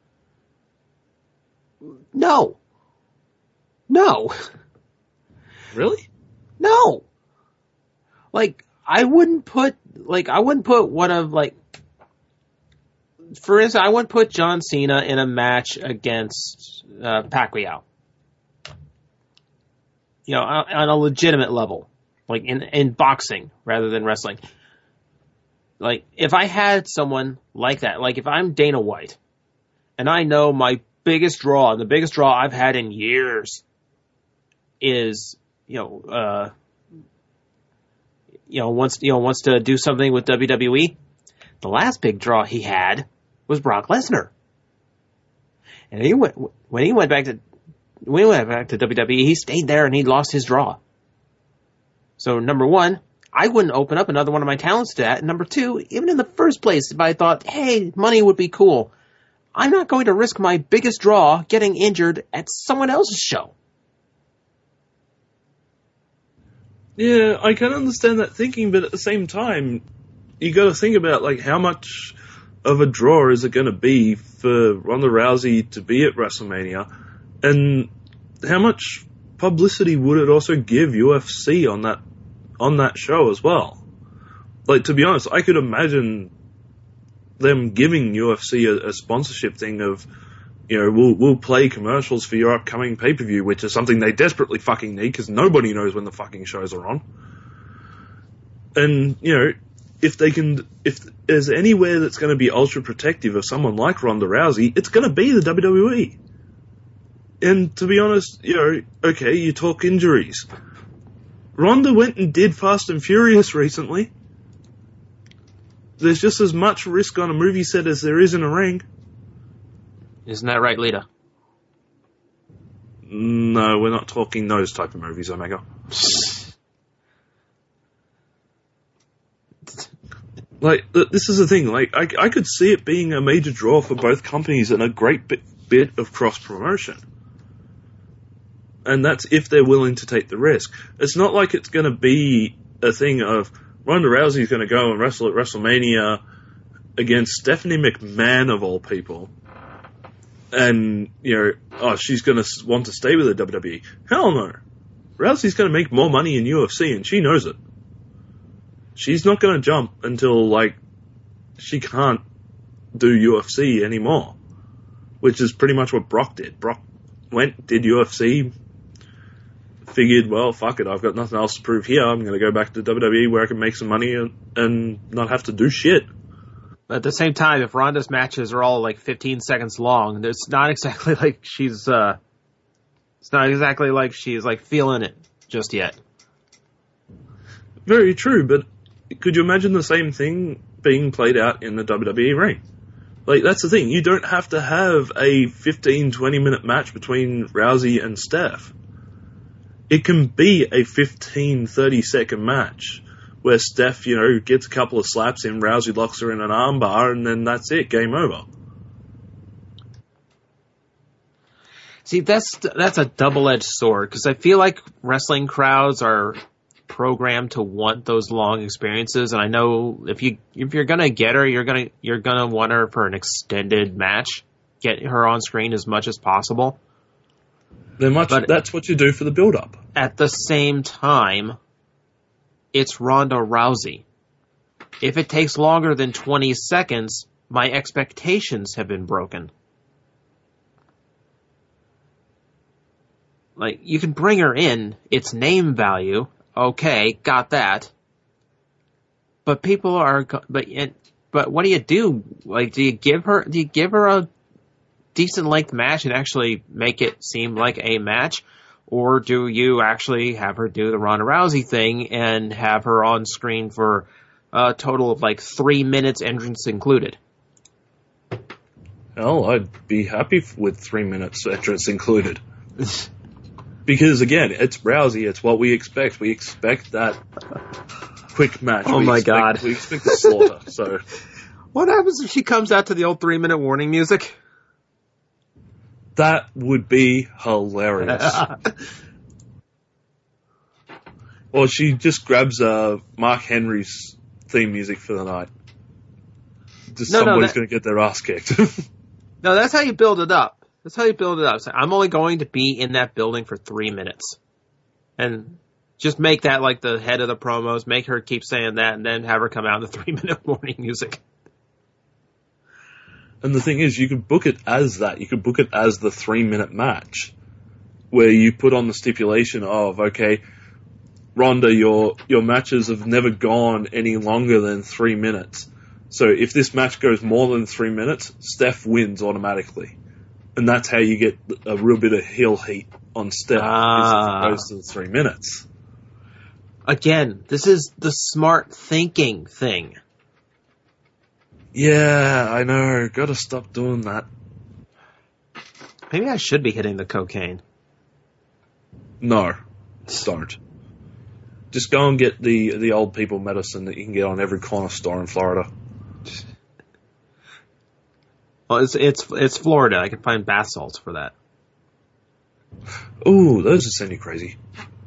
Speaker 10: no.
Speaker 12: Really?
Speaker 10: No. I wouldn't put one of, for instance, I wouldn't put John Cena in a match against Pacquiao. On a legitimate level, in boxing rather than wrestling. If I had someone like that, if I'm Dana White, and I know my biggest draw, the biggest draw I've had in years is, wants to do something with WWE. The last big draw he had was Brock Lesnar. And when he went back to WWE, he stayed there and he lost his draw. So, number one, I wouldn't open up another one of my talents to that. And number two, even in the first place, if I thought, hey, money would be cool, I'm not going to risk my biggest draw getting injured at someone else's show.
Speaker 12: Yeah, I can understand that thinking, but at the same time, you got to think about how much of a draw is it going to be for Ronda Rousey to be at WrestleMania, and how much publicity would it also give UFC on that show as well? To be honest, I could imagine them giving UFC a sponsorship thing of, we'll play commercials for your upcoming pay-per-view, which is something they desperately fucking need because nobody knows when the fucking shows are on. And, if there's anywhere that's going to be ultra protective of someone like Ronda Rousey, it's going to be the WWE. And to be honest, okay, you talk injuries. Ronda went and did Fast and Furious recently. There's just as much risk on a movie set as there is in a ring.
Speaker 10: Isn't that right, Lita?
Speaker 12: No, we're not talking those type of movies, Omega. This is the thing. I could see it being a major draw for both companies and a great bit of cross-promotion. And that's if they're willing to take the risk. It's not like it's going to be a thing of Ronda Rousey's going to go and wrestle at WrestleMania against Stephanie McMahon, of all people. And, she's going to want to stay with the WWE. Hell no. Rousey's going to make more money in UFC, and she knows it. She's not going to jump until, like, she can't do UFC anymore, which is pretty much what Brock did. Brock did UFC, figured, well, fuck it, I've got nothing else to prove here. I'm going to go back to WWE where I can make some money and not have to do shit.
Speaker 10: At the same time, if Ronda's matches are all like 15 seconds long, it's not exactly like she's like feeling it just yet.
Speaker 12: Very true, but could you imagine the same thing being played out in the WWE ring? Like, that's the thing. You don't have to have a 15, 20-minute match between Rousey and Steph. It can be a 15, 30-second match where Steph, gets a couple of slaps in, Rousey locks her in an armbar, and then that's it, game over.
Speaker 10: See, that's a double-edged sword, because I feel like wrestling crowds are programmed to want those long experiences, and I know if you're gonna get her, you're gonna want her for an extended match, get her on screen as much as possible.
Speaker 12: That's what you do for the build-up.
Speaker 10: At the same time, it's Ronda Rousey. If it takes longer than 20 seconds, my expectations have been broken. Like, you can bring her in, it's name value, okay, got that. But people are, but what do you do? Like, do you give her a decent length match and actually make it seem like a match? Or do you actually have her do the Ronda Rousey thing and have her on screen for a total of like 3 minutes, entrance included?
Speaker 12: Hell, I'd be happy with 3 minutes, entrance included. Because, again, it's Rousey, it's what we expect. We expect that quick match.
Speaker 10: Oh, my God.
Speaker 12: We expect the slaughter, so...
Speaker 10: What happens if she comes out to the old 3-minute warning music?
Speaker 12: That would be hilarious. Or she just grabs Mark Henry's theme music for the night. Somebody's going to get their ass kicked.
Speaker 10: No, that's how you build it up. That's how you build it up. So I'm only going to be in that building for 3 minutes. And just make that like the head of the promos, make her keep saying that, and then have her come out in the 3-minute warning music.
Speaker 12: And the thing is, you could book it as that. You could book it as the 3-minute match, where you put on the stipulation of, okay, Ronda, your matches have never gone any longer than 3 minutes. So if this match goes more than 3 minutes, Steph wins automatically. And that's how you get a real bit of heel heat on Steph, as opposed to the 3 minutes.
Speaker 10: Again, this is the smart thinking thing.
Speaker 12: Yeah, I know. Gotta stop doing that.
Speaker 10: Maybe I should be hitting the cocaine.
Speaker 12: No. Don't. Just go and get the old people medicine that you can get on every corner store in Florida.
Speaker 10: Well, it's Florida. I can find bath salts for that.
Speaker 12: Ooh, those will send you crazy.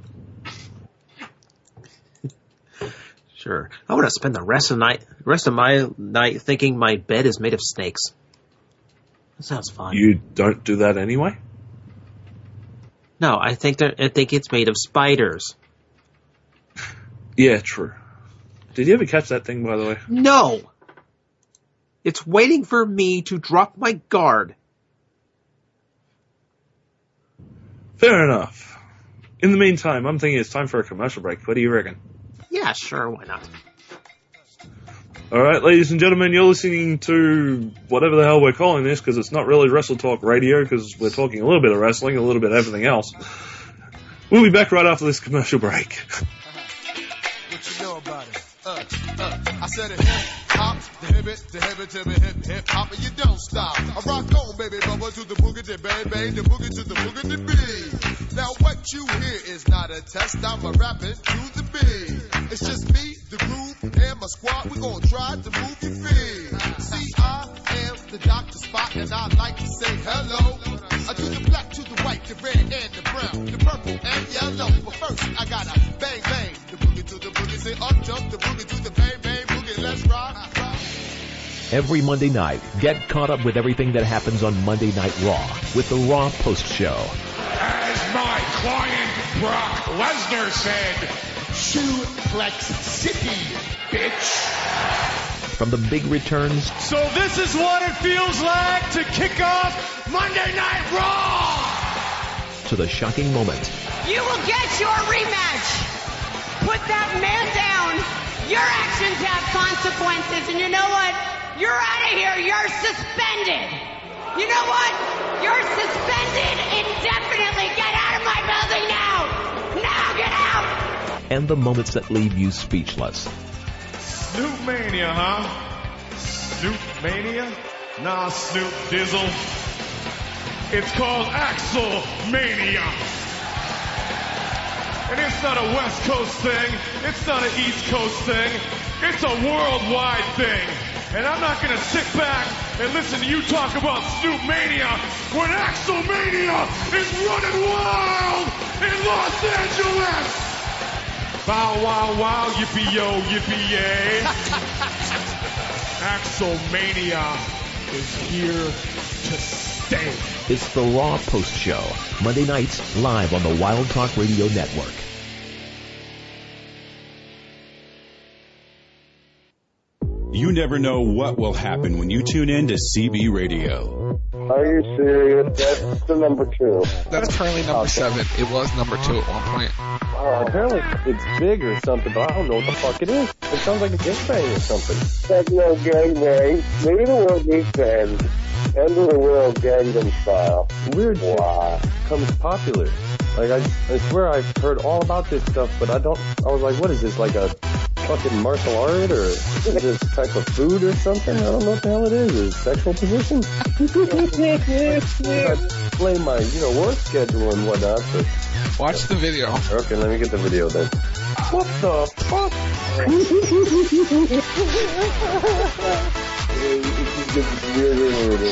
Speaker 10: Sure. I want to spend the rest of my night thinking my bed is made of snakes. That sounds fun.
Speaker 12: You don't do that anyway?
Speaker 10: No, I think it's made of spiders.
Speaker 12: Yeah, true. Did you ever catch that thing, by the way?
Speaker 10: No! It's waiting for me to drop my guard.
Speaker 12: Fair enough. In the meantime, I'm thinking it's time for a commercial break. What do you reckon?
Speaker 10: Yeah, sure, why not?
Speaker 12: Alright, ladies and gentlemen, you're listening to whatever the hell we're calling this, because it's not really Wrestle Talk Radio, because we're talking a little bit of wrestling, a little bit of everything else. We'll be back right after this commercial break.
Speaker 9: What you know about it? I said it hip-hop, the hip-hop, and you don't stop. I rock on, baby, bubba, to the boogie, the bang, the boogie, to the boogie, the beat. Now what you hear is not a test, I'm a rapping to the beat. It's just me, the groove, and my squad, we're gonna try to move your feet. See, I am the Dr. Spot, and I like to say hello. I do the black to the white, the red and the brown, the purple and yellow. But first, I gotta bang, bang, the boogie to the boogie, say up jump, the boogie to the bang, bang, boogie, let's rock.
Speaker 13: Every Monday night, get caught up with everything that happens on Monday Night Raw with the Raw Post Show.
Speaker 4: As my client, Brock Lesnar, said, Suplex City, bitch.
Speaker 13: From the big returns
Speaker 4: So this is what it feels like to kick off Monday Night Raw!
Speaker 13: to the shocking moments.
Speaker 14: You will get your rematch. Put that man down. Your actions have consequences, and you know what? You're out of here. You're suspended. You know what? You're suspended indefinitely. Get out of my building now. Now get out.
Speaker 13: And the moments that leave you speechless.
Speaker 4: Snoop Mania, huh? Snoop Mania? Nah, Snoop Dizzle. It's called Axel Mania. And it's not a West Coast thing. It's not an East Coast thing. It's a worldwide thing. And I'm not going to sit back and listen to you talk about Snoop Mania when Axel Mania is running wild in Los Angeles. Bow, wow, wow, yippee-yo, yippee-yay. Axel Mania is here to stay.
Speaker 13: It's the Raw Post Show, Monday nights live on the Wild Talk Radio Network.
Speaker 15: You never know what will happen when you tune in to CB Radio.
Speaker 3: Are you serious? That's the number 2.
Speaker 11: That's currently number 7. It was number 2 at one point.
Speaker 16: Apparently it's big or something, but I don't know what the fuck it is. It sounds like a gangbang or something.
Speaker 3: Techno gangbang. Maybe the world needs to end. End of the world Gangnam Style.
Speaker 16: Weird shit becomes popular. Like, I swear I've heard all about this stuff, but I was like, what is this, like a fucking martial art, or is this type of food or something? I don't know what the hell it is. Is it sexual position? I play my, work schedule and whatnot, but...
Speaker 11: Watch the video.
Speaker 16: Okay, let me get the video then. What the fuck? It just gets weirder and weirder.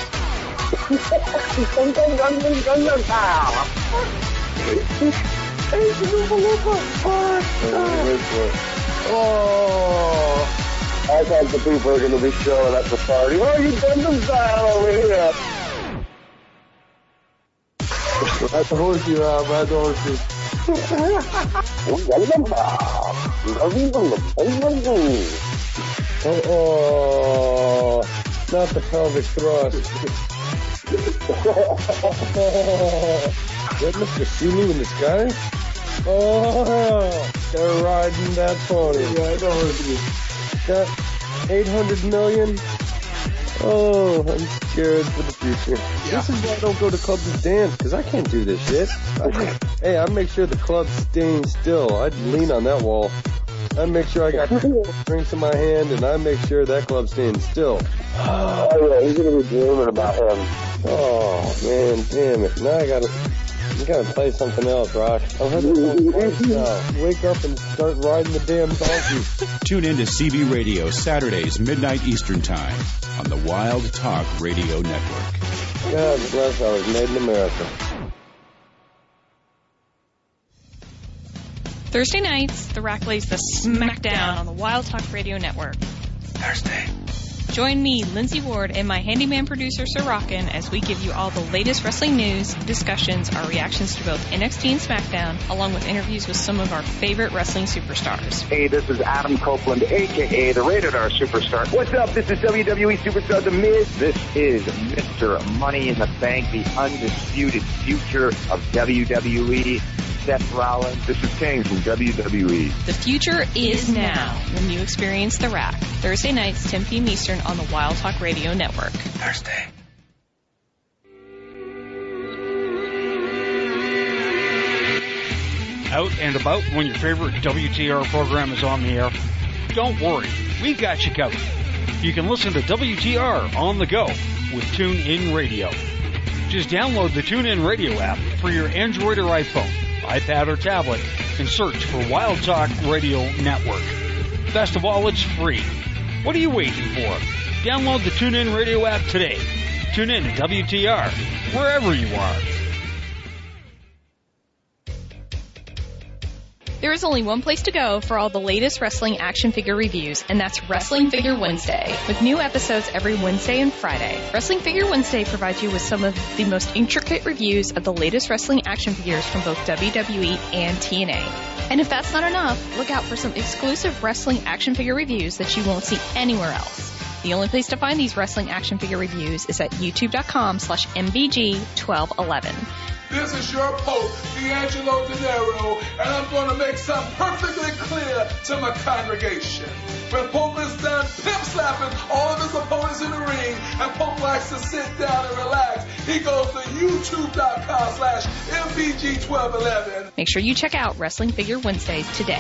Speaker 3: Oh, I thought the people are going to be showing at the party. Oh, you Gangnam Style over here.
Speaker 16: That's the horsey, Rob. That's the horsey. Oh, not the pelvic thrust. That Mr. Seeley in the sky? Oh, they're riding that pony. Yeah, I know. Got 800 million. Oh, I'm scared for the future. Yeah. This is why I don't go to clubs and dance, because I can't do this shit. I make sure the club's staying still. I'd lean on that wall. I make sure I got drinks in my hand, and I make sure that club's staying still.
Speaker 3: Oh, yeah, he's going to be dreaming about him.
Speaker 16: Oh, man, damn it. Now you gotta play something else, Rock. I'll have this on now. Wake up and start riding the damn donkey.
Speaker 15: Tune in to CB Radio Saturdays, midnight Eastern Time on the Wild Talk Radio Network.
Speaker 16: God bless, I was made in America.
Speaker 17: Thursday nights, The Rack lays the smackdown on the Wild Talk Radio Network.
Speaker 15: Thursday.
Speaker 17: Join me, Lindsay Ward, and my handyman producer, Sir Rockin', as we give you all the latest wrestling news, discussions, our reactions to both NXT and SmackDown, along with interviews with some of our favorite wrestling superstars.
Speaker 18: Hey, this is Adam Copeland, a.k.a. the Rated R Superstar. What's up? This is WWE Superstar The Miz. This is Mr. Money in the Bank, the undisputed future of WWE. Seth Rollins. This is Kane from WWE.
Speaker 17: The future is now when you experience The Rack. Thursday nights, 10 p.m. Eastern on the Wild Talk Radio Network.
Speaker 15: Thursday.
Speaker 19: Out and about when your favorite WTR program is on the air? Don't worry, we've got you covered. You can listen to WTR on the go with TuneIn Radio. Just download the TuneIn Radio app for your Android or iPhone, iPad or tablet, and search for Wild Talk Radio Network. Best of all, it's free. What are you waiting for? Download the TuneIn Radio app today. Tune in to WTR, wherever you are.
Speaker 17: There is only one place to go for all the latest wrestling action figure reviews, and that's Wrestling Figure Wednesday, with new episodes every Wednesday and Friday. Wrestling Figure Wednesday provides you with some of the most intricate reviews of the latest wrestling action figures from both WWE and TNA. And if that's not enough, look out for some exclusive wrestling action figure reviews that you won't see anywhere else. The only place to find these wrestling action figure reviews is at youtube.com/MVG1211.
Speaker 20: This is your host, D'Angelo De Niro, and I'm going to make something perfectly clear to my congregation. When Pope is done pimp slapping all of his opponents in the ring, and Pope likes to sit down and relax, he goes to youtube.com/MVG1211.
Speaker 17: Make sure you check out Wrestling Figure Wednesdays today.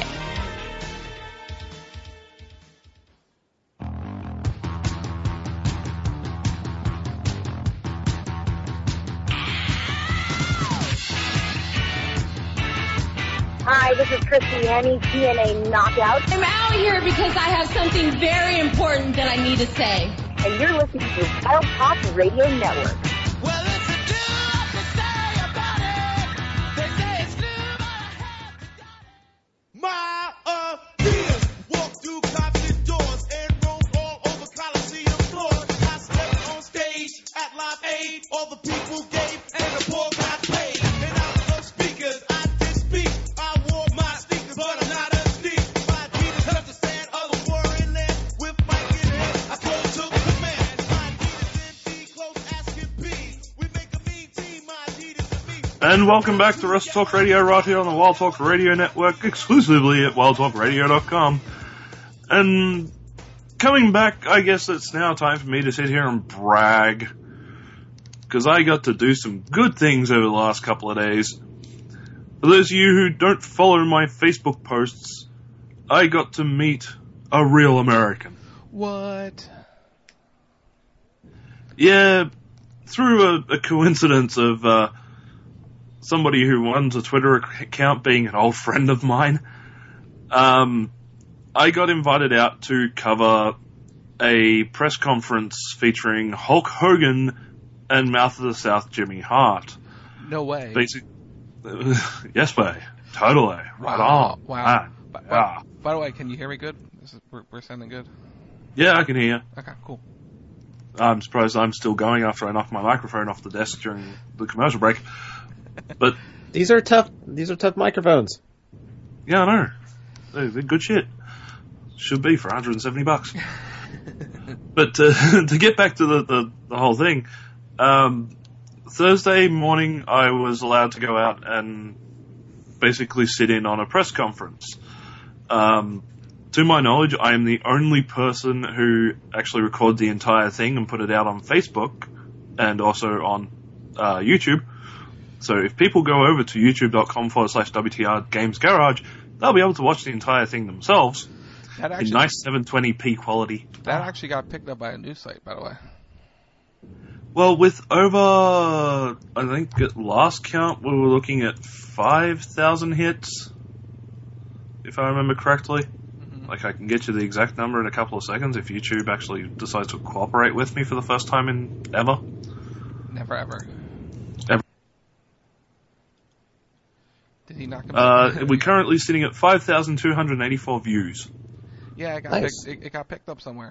Speaker 21: Hi, this is Christy Henny, TNA Knockout.
Speaker 22: I'm out here because I have something very important that I need to say.
Speaker 21: And you're listening to Wild Talk Radio Network.
Speaker 9: Well, if you do what they say about it, they say it's new. My ideas walk through confident doors and roam all over Coliseum floors. I stepped on stage at Live Aid, all the people gave and the poor got paid. And out of those speakers, I did speak. I wore my sneakers, but I'm not a sneak. My Adidas left the sand of the foreign land with Mike in hand. I close took command. My Adidas in close as can be. We make a mean team, my Adidas and me.
Speaker 12: And welcome back to Wrestle Talk Radio right here on the Wild Talk Radio Network, exclusively at wildtalkradio.com. And coming back, I guess it's now time for me to sit here and brag, because I got to do some good things over the last couple of days. For those of you who don't follow my Facebook posts, I got to meet a real American.
Speaker 11: What?
Speaker 12: Yeah, through a coincidence of somebody who runs a Twitter account being an old friend of mine, I got invited out to cover a press conference featuring Hulk Hogan and Mouth of the South Jimmy Hart.
Speaker 11: No way.
Speaker 12: Yes, way. Totally. Right on.
Speaker 11: Wow.
Speaker 12: Yeah.
Speaker 11: By the way, can you hear me good? We're sounding good?
Speaker 12: Yeah, I can hear you.
Speaker 11: Okay, cool.
Speaker 12: I'm surprised I'm still going after I knocked my microphone off the desk during the commercial break. But
Speaker 10: These are tough microphones.
Speaker 12: yeah, I know. They're good shit. Should be for $170. But to get back to the whole thing, Thursday morning I was allowed to go out and basically sit in on a press conference. To my knowledge, I am the only person who actually recorded the entire thing and put it out on Facebook and also on YouTube. So if people go over to youtube.com/WTR Games Garage, they'll be able to watch the entire thing themselves in nice 720p quality.
Speaker 11: That actually got picked up by a news site, by the way.
Speaker 12: Well, with over, I think at last count, we were looking at 5,000 hits, if I remember correctly. Mm-hmm. Like, I can get you the exact number in a couple of seconds if YouTube actually decides to cooperate with me for the first time in ever.
Speaker 11: Never ever. Did he knock him
Speaker 12: we're currently sitting at 5,284 views.
Speaker 11: Yeah, it got picked up somewhere.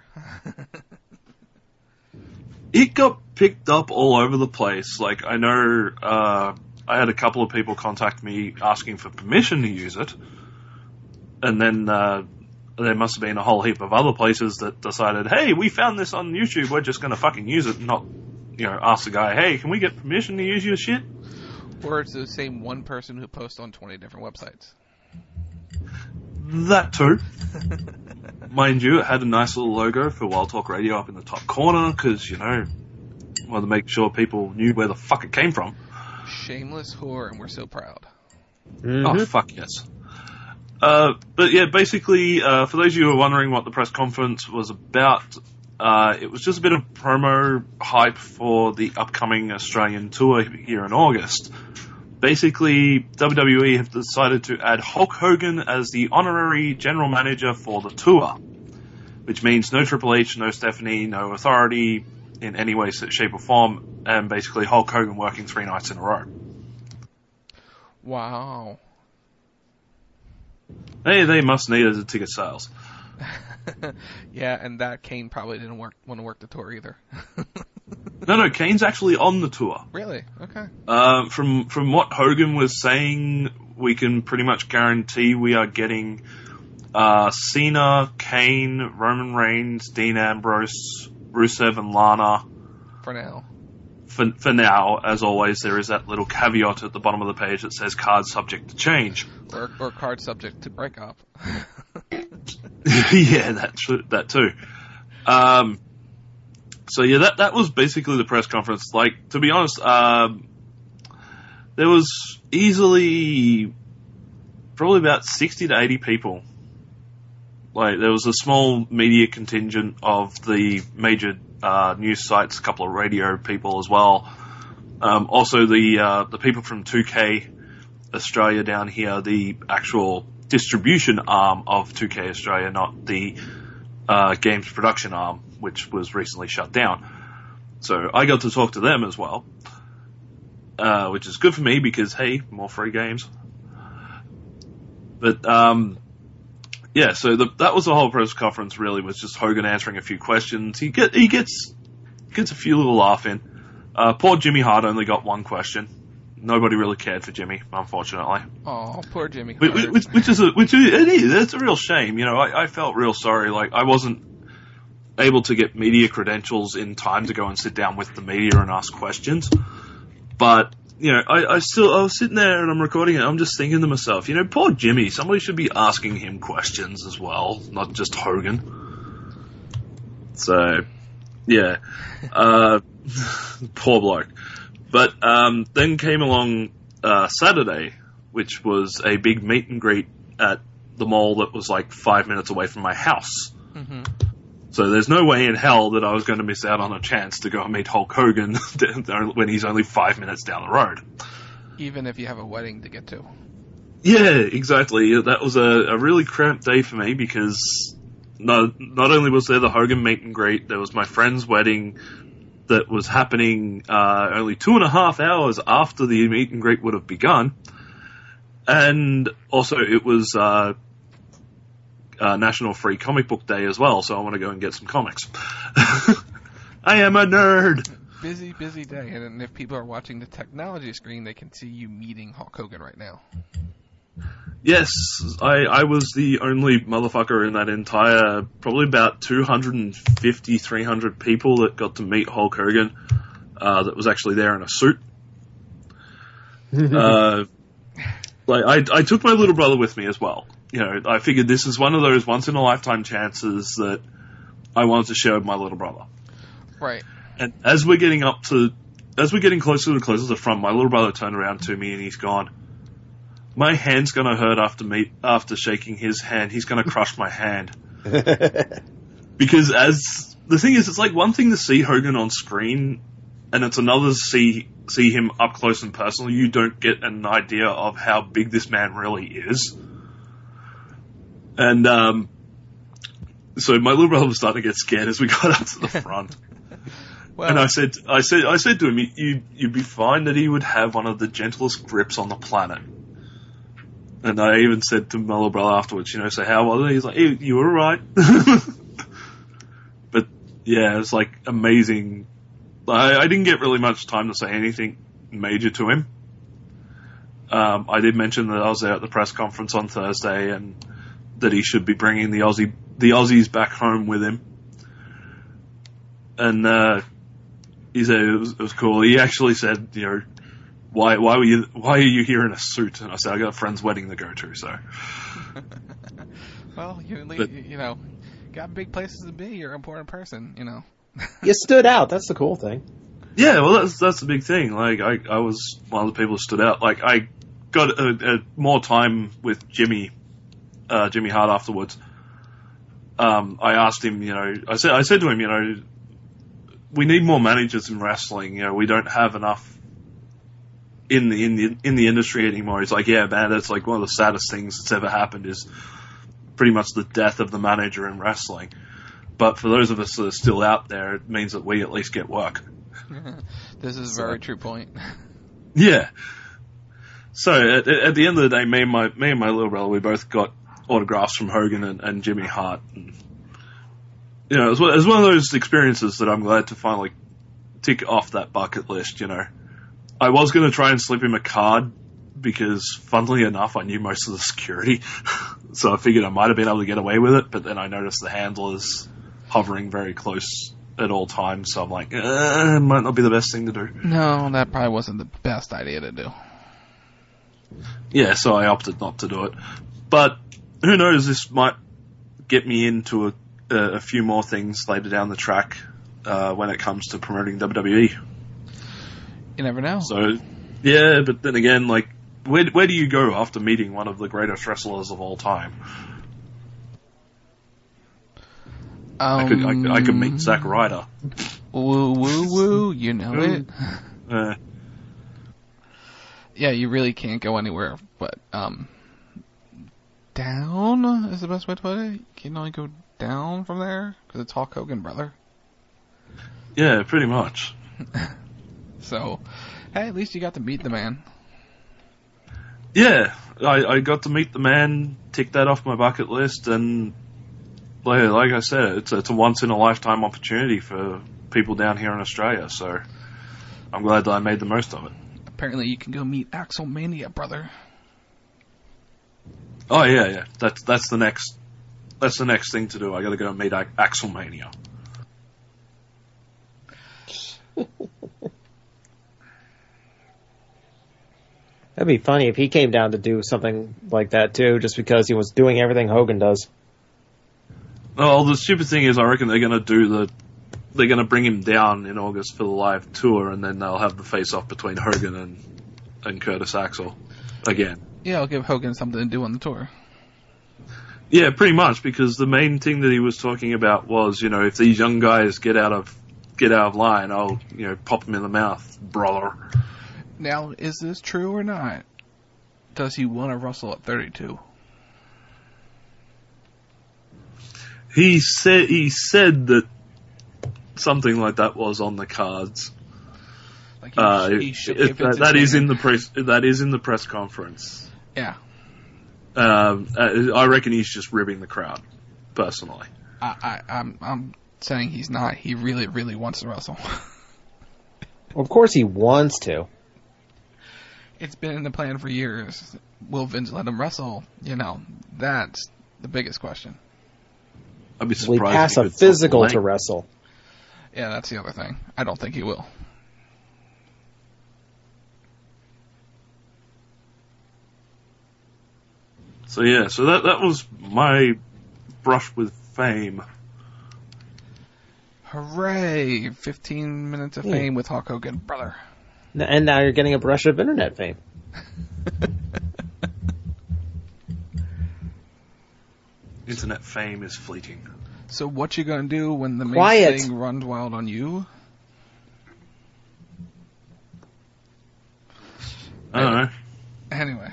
Speaker 12: It got picked up all over the place. Like, I know I had a couple of people contact me asking for permission to use it. And then there must have been a whole heap of other places that decided, hey, we found this on YouTube, we're just going to fucking use it and not, ask the guy, hey, can we get permission to use your shit?
Speaker 11: Or it's the same one person who posts on 20 different websites.
Speaker 12: That too. Mind you, it had a nice little logo for Wild Talk Radio up in the top corner, because, wanted to make sure people knew where the fuck it came from.
Speaker 11: Shameless whore, and we're so proud.
Speaker 12: Mm-hmm. Oh, fuck yes. But yeah, basically, for those of you who are wondering what the press conference was about, it was just a bit of promo hype for the upcoming Australian tour here in August. Basically, WWE have decided to add Hulk Hogan as the honorary general manager for the tour, which means no Triple H, no Stephanie, no authority in any way, shape, or form, and basically Hulk Hogan working 3 nights in a row.
Speaker 11: Wow.
Speaker 12: They must need it to ticket sales.
Speaker 11: Yeah, and that Kane probably didn't want to work the tour either.
Speaker 12: No, Kane's actually on the tour.
Speaker 11: Really? Okay.
Speaker 12: From what Hogan was saying, we can pretty much guarantee we are getting Cena, Kane, Roman Reigns, Dean Ambrose, Rusev, and Lana.
Speaker 11: For now.
Speaker 12: For now, as always, there is that little caveat at the bottom of the page that says card subject to change.
Speaker 11: Or card subject to breakup.
Speaker 12: Yeah, that too. So yeah, that was basically the press conference. Like, to be honest, there was easily probably about 60 to 80 people. Like, there was a small media contingent of the major news sites, a couple of radio people as well. Also the people from 2K Australia down here, the actual distribution arm of 2K Australia, not the games production arm, which was recently shut down. So I got to talk to them as well, which is good for me because, hey, more free games. But yeah, so that was the whole press conference. Really, was just Hogan answering a few questions. He gets a few little laugh in. Poor Jimmy Hart only got one question. Nobody really cared for Jimmy, unfortunately.
Speaker 11: Oh, poor Jimmy Hart.
Speaker 12: Which is it's a real shame. You know, I felt real sorry. Like, I wasn't able to get media credentials in time to go and sit down with the media and ask questions. But, you know, I was sitting there and I'm recording it. I'm just thinking to myself, you know, poor Jimmy. Somebody should be asking him questions as well, not just Hogan. So, yeah. Poor bloke. But then came along Saturday, which was a big meet and greet at the mall that was like 5 minutes away from my house.
Speaker 11: Mm-hmm.
Speaker 12: So there's no way in hell that I was going to miss out on a chance to go and meet Hulk Hogan when he's only 5 minutes down the road.
Speaker 11: Even if you have a wedding to get to.
Speaker 12: Yeah, exactly. That was a really cramped day for me because not only was there the Hogan meet and greet, there was my friend's wedding that was happening only 2.5 hours after the meet and greet would have begun. And also it was National Free Comic Book Day as well, so I want to go and get some comics. I am a nerd!
Speaker 11: Busy day, and if people are watching the technology screen, they can see you meeting Hulk Hogan right now.
Speaker 12: Yes, I was the only motherfucker in that entire, probably about 250, 300 people that got to meet Hulk Hogan, that was actually there in a suit. I took my little brother with me as well. You know, I figured this is one of those once-in-a-lifetime chances that I wanted to share with my little brother.
Speaker 11: Right.
Speaker 12: And as we're getting closer and closer to the front, my little brother turned around to me and he's gone, "My hand's gonna hurt after shaking his hand. He's gonna crush my hand." Because the thing is, it's like one thing to see Hogan on screen, and it's another to see him up close and personal. You don't get an idea of how big this man really is. And so my little brother was starting to get scared as we got up to the front.
Speaker 11: Well,
Speaker 12: and I said to him, you'd be fine that he would have one of the gentlest grips on the planet. And I even said to my little brother afterwards, you know, so how was it? He's like, hey, you were alright. But yeah, it was like amazing. I didn't get really much time to say anything major to him. I did mention that I was there at the press conference on Thursday and that he should be bringing the Aussies back home with him. And he said it was cool. He actually said, you know, why are you here in a suit? And I said, I got a friend's wedding to go to, so.
Speaker 11: Well, you know, got big places to be. You're an important person, you know.
Speaker 10: You stood out. That's the cool thing.
Speaker 12: Yeah, well, that's the big thing. Like, I was one of the people who stood out. Like, I got more time with Jimmy Hart afterwards. I asked him, you know, I said to him, you know, we need more managers in wrestling. You know, we don't have enough in the industry anymore. He's like, yeah, man, that's like one of the saddest things that's ever happened is pretty much the death of the manager in wrestling. But for those of us that are still out there, it means that we at least get work.
Speaker 11: This is a very true point.
Speaker 12: Yeah. So at the end of the day, me and my little brother, we both got autographs from Hogan and Jimmy Hart. And, you know, it was one of those experiences that I'm glad to finally tick off that bucket list. You know, I was going to try and slip him a card because, funnily enough, I knew most of the security, so I figured I might have been able to get away with it. But then I noticed the handlers hovering very close at all times, so I'm like, it might not be the best thing to do.
Speaker 11: No, that probably wasn't the best idea to do.
Speaker 12: Yeah, so I opted not to do it. But who knows, this might get me into a few more things later down the track when it comes to promoting WWE.
Speaker 11: You never know.
Speaker 12: So, yeah, but then again, like, where do you go after meeting one of the greatest wrestlers of all time? I could meet Zack Ryder.
Speaker 11: Woo, woo, woo, you know it. Yeah, you really can't go anywhere but down is the best way to put it. You can only go down from there because it's Hulk Hogan, brother.
Speaker 12: Yeah, pretty much.
Speaker 11: So, hey, at least you got to meet the man.
Speaker 12: Yeah, I got to meet the man, tick that off my bucket list, and like I said, it's a once-in-a-lifetime opportunity for people down here in Australia, so I'm glad that I made the most of it.
Speaker 11: Apparently you can go meet Axelmania, brother.
Speaker 12: Oh, yeah. That's the next thing to do. I gotta go meet Axelmania.
Speaker 10: That'd be funny if he came down to do something like that too, just because he was doing everything Hogan does.
Speaker 12: Oh, the stupid thing is, I reckon they're gonna bring him down in August for the live tour, and then they'll have the face-off between Hogan and Curtis Axel again.
Speaker 11: Yeah, I'll give Hogan something to do on the tour.
Speaker 12: Yeah, pretty much, because the main thing that he was talking about was, you know, if these young guys get out of line, I'll, you know, pop them in the mouth, brother.
Speaker 11: Now, is this true or not? Does he want to wrestle at 32?
Speaker 12: He said that something like that was on the cards.
Speaker 11: Like
Speaker 12: that is in the press conference.
Speaker 11: Yeah.
Speaker 12: I reckon he's just ribbing the crowd, personally.
Speaker 11: I'm saying he's not. He really, really wants to wrestle.
Speaker 10: Well, of course he wants to.
Speaker 11: It's been in the plan for years. Will Vince let him wrestle? You know, that's the biggest question.
Speaker 12: I'd be
Speaker 10: Will he
Speaker 12: surprised.
Speaker 10: pass a physical to wrestle?
Speaker 11: Yeah, that's the other thing. I don't think he will.
Speaker 12: So yeah, so that was my brush with fame.
Speaker 11: Hooray! 15 minutes of fame with Hulk Hogan, brother.
Speaker 10: And now you're getting a brush of internet fame.
Speaker 12: Internet fame is fleeting.
Speaker 11: So what you gonna do when the main thing runs wild on you?
Speaker 12: I don't know.
Speaker 11: Anyway.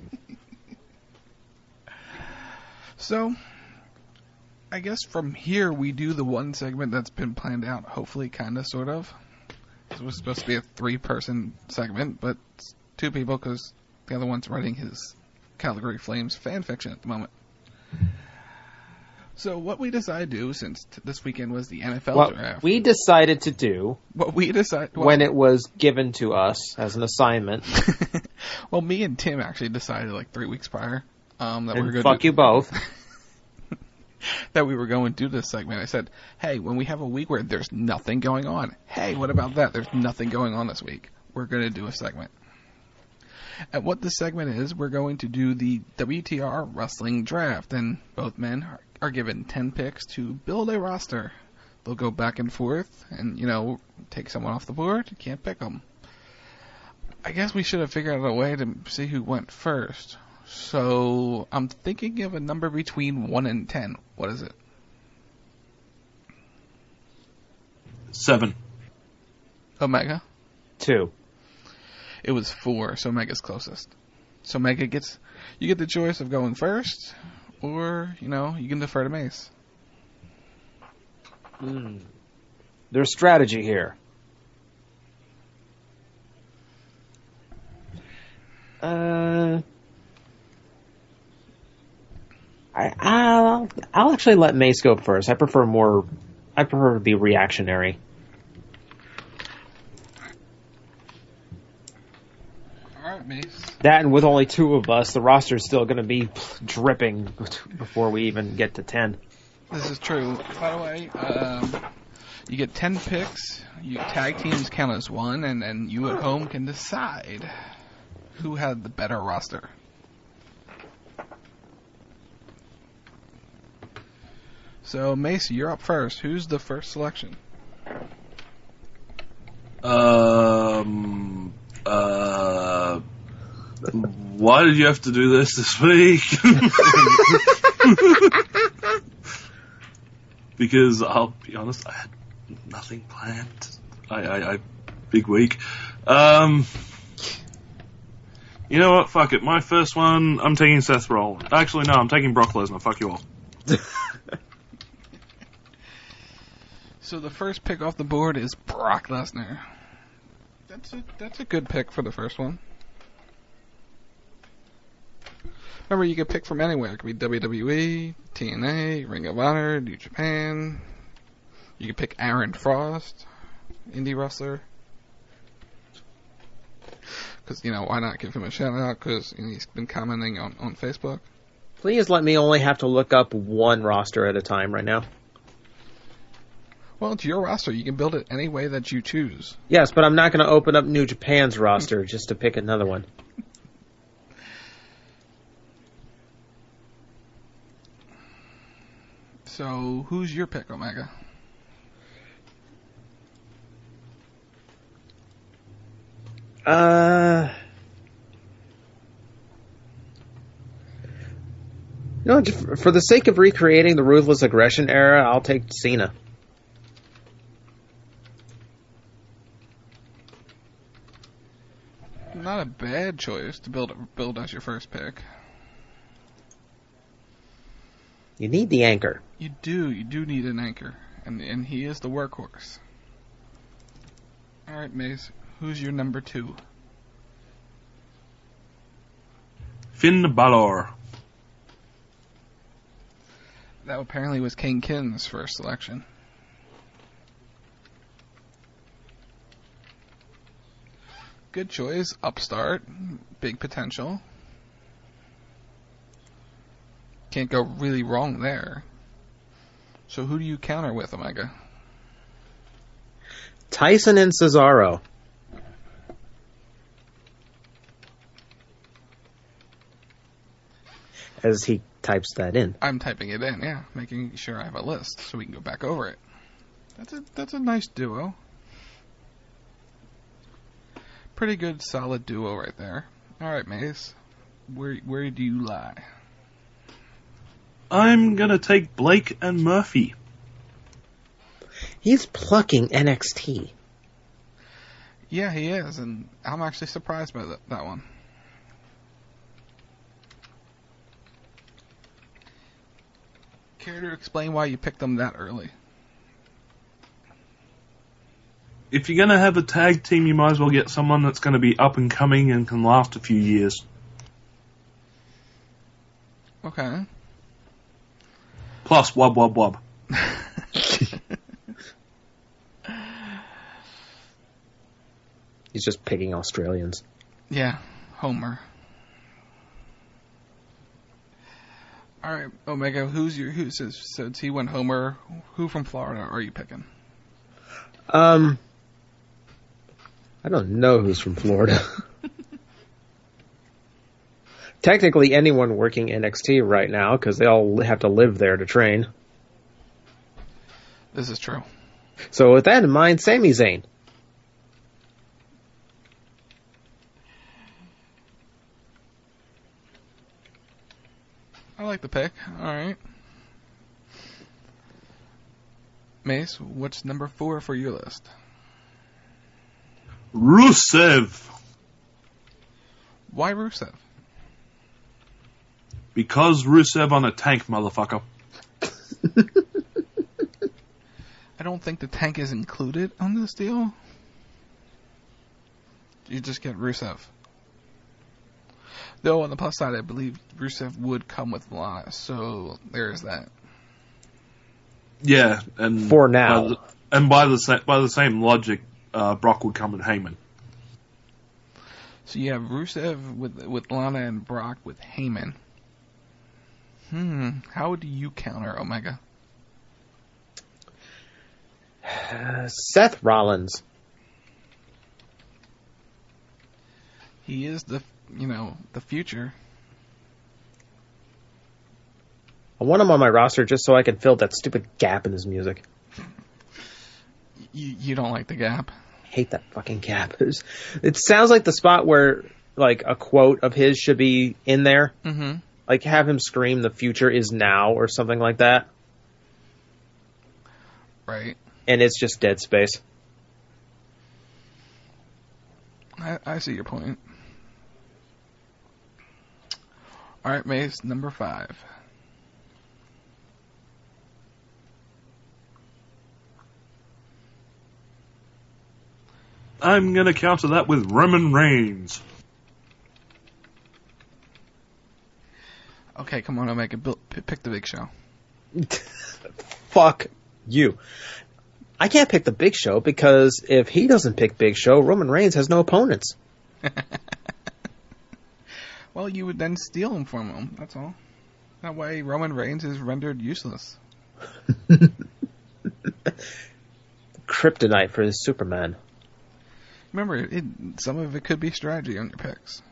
Speaker 11: So, I guess from here we do the one segment that's been planned out, hopefully, kinda, sort of. It was supposed to be a 3-person segment, but it's 2 people because the other one's writing his Calgary Flames fan fiction at the moment. So what we decided to do, since this weekend was the NFL draft.
Speaker 10: We decided to do
Speaker 11: when
Speaker 10: it was given to us as an assignment.
Speaker 11: Well, me and Tim actually decided like 3 weeks prior that we were going
Speaker 10: to you both.
Speaker 11: That we were going to do this segment. I said, hey, when we have a week where there's nothing going on, hey, what about that? There's nothing going on this week. We're going to do a segment. And what this segment is, we're going to do the WTR Wrestling Draft, and both men are given 10 picks to build a roster. They'll go back and forth and, you know, take someone off the board. You can't pick them. I guess we should have figured out a way to see who went first. So, I'm thinking of a number between 1 and 10. What is it?
Speaker 12: 7.
Speaker 11: Omega?
Speaker 10: 2.
Speaker 11: It was 4, so Omega's closest. So Omega you get the choice of going first, or, you know, you can defer to Mace.
Speaker 10: There's strategy here. I'll actually let Mace go first. I prefer to be reactionary.
Speaker 11: Alright, Mace.
Speaker 10: That, and with only 2 of us, the roster's still going to be dripping before we even get to 10.
Speaker 11: This is true. By the way, you get 10 picks, tag teams count as 1, and you at home can decide who had the better roster. So, Mace, you're up first. Who's the first selection?
Speaker 12: Why did you have to do this week? Because I'll be honest, I had nothing planned. I big week. You know what? Fuck it. My first one, I'm taking Seth Rollins. Actually, no, I'm taking Brock Lesnar. Fuck you all.
Speaker 11: So the first pick off the board is Brock Lesnar. That's a good pick for the first one. Remember, you can pick from anywhere. It could be WWE, TNA, Ring of Honor, New Japan. You can pick Aaron Frost, indie wrestler. Because, why not give him a shout out? Because he's been commenting on Facebook.
Speaker 10: Please let me only have to look up one roster at a time right now.
Speaker 11: Well, it's your roster. You can build it any way that you choose.
Speaker 10: Yes, but I'm not going to open up New Japan's roster just to pick another one.
Speaker 11: So, who's your pick, Omega?
Speaker 10: For the sake of recreating the Ruthless Aggression era, I'll take Cena.
Speaker 11: Not a bad choice to build as your first pick.
Speaker 10: You need the anchor.
Speaker 11: You do need an anchor, and he is the workhorse. All right, Mace, who's your number 2?
Speaker 12: Finn Balor.
Speaker 11: That apparently was Kane Kidd's first selection. Good choice. Upstart. Big potential. Can't go really wrong there. So who do you counter with, Omega?
Speaker 10: Tyson and Cesaro. As he types that in.
Speaker 11: I'm typing it in, yeah. Making sure I have a list so we can go back over it. That's a nice duo. Pretty good, solid duo right there. Alright, Mace. Where do you lie?
Speaker 12: I'm gonna take Blake and Murphy.
Speaker 10: He's plucking NXT.
Speaker 11: Yeah, he is, and I'm actually surprised by that one. Care to explain why you picked them that early?
Speaker 12: If you're gonna have a tag team, you might as well get someone that's gonna be up and coming and can last a few years.
Speaker 11: Okay.
Speaker 12: Plus, wub wub wub.
Speaker 10: He's just picking Australians.
Speaker 11: Yeah, Homer. All right, Omega. Since he went Homer, who from Florida are you picking?
Speaker 10: I don't know who's from Florida. Technically, anyone working NXT right now, because they all have to live there to train.
Speaker 11: This is true.
Speaker 10: So with that in mind, Sami Zayn.
Speaker 11: I like the pick. All right. Mace, what's number 4 for your list?
Speaker 12: Rusev.
Speaker 11: Why Rusev?
Speaker 12: Because Rusev on a tank, motherfucker.
Speaker 11: I don't think the tank is included on this deal. You just get Rusev. Though on the plus side, I believe Rusev would come with Lana, so there's that.
Speaker 12: Yeah, and
Speaker 10: for now,
Speaker 12: by the same logic, Brock would come with Heyman.
Speaker 11: So you have Rusev with Lana and Brock with Heyman. How do you counter Omega?
Speaker 10: Seth Rollins.
Speaker 11: He is the future.
Speaker 10: I want him on my roster just so I can fill that stupid gap in his music.
Speaker 11: You don't like the gap?
Speaker 10: I hate that fucking gap. It sounds like the spot where like a quote of his should be in there.
Speaker 11: Mm-hmm.
Speaker 10: Like have him scream, "The future is now," or something like that.
Speaker 11: Right.
Speaker 10: And it's just dead space.
Speaker 11: I see your point. All right, Mace, number 5.
Speaker 12: I'm going to counter that with Roman Reigns.
Speaker 11: Okay, come on, Omega, pick the Big Show.
Speaker 10: Fuck you. I can't pick the Big Show because if he doesn't pick Big Show, Roman Reigns has no opponents.
Speaker 11: Well, you would then steal him from him, that's all. That way Roman Reigns is rendered useless.
Speaker 10: Kryptonite for his Superman.
Speaker 11: Remember, some of it could be strategy on your picks.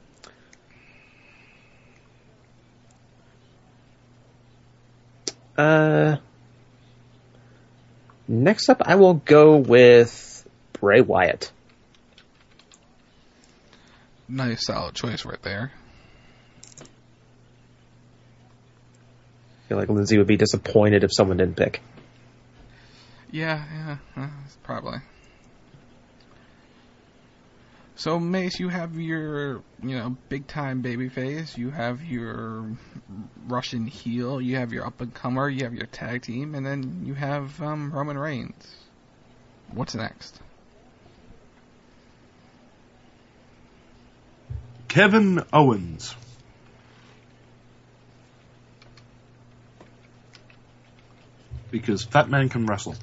Speaker 10: Next up, I will go with Bray Wyatt.
Speaker 11: Nice, solid choice right there.
Speaker 10: I feel like Lindsay would be disappointed if someone didn't pick.
Speaker 11: Yeah, probably. So, Mace, you have your, big-time babyface, you have your Russian heel, you have your up-and-comer, you have your tag team, and then you have Roman Reigns. What's next?
Speaker 12: Kevin Owens. Because Fat Man can wrestle.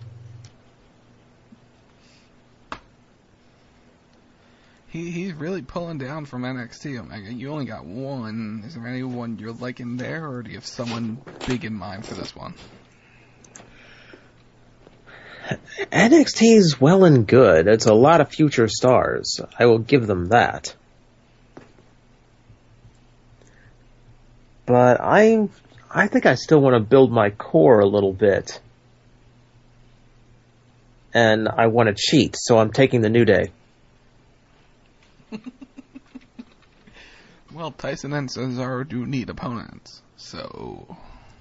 Speaker 11: He's really pulling down from NXT, Omega. You only got one. Is there anyone you're liking there, or do you have someone big in mind for this one?
Speaker 10: NXT is well and good. It's a lot of future stars. I will give them that. But I think I still want to build my core a little bit. And I want to cheat, so I'm taking the New Day.
Speaker 11: Well, Tyson and Cesaro do need opponents, so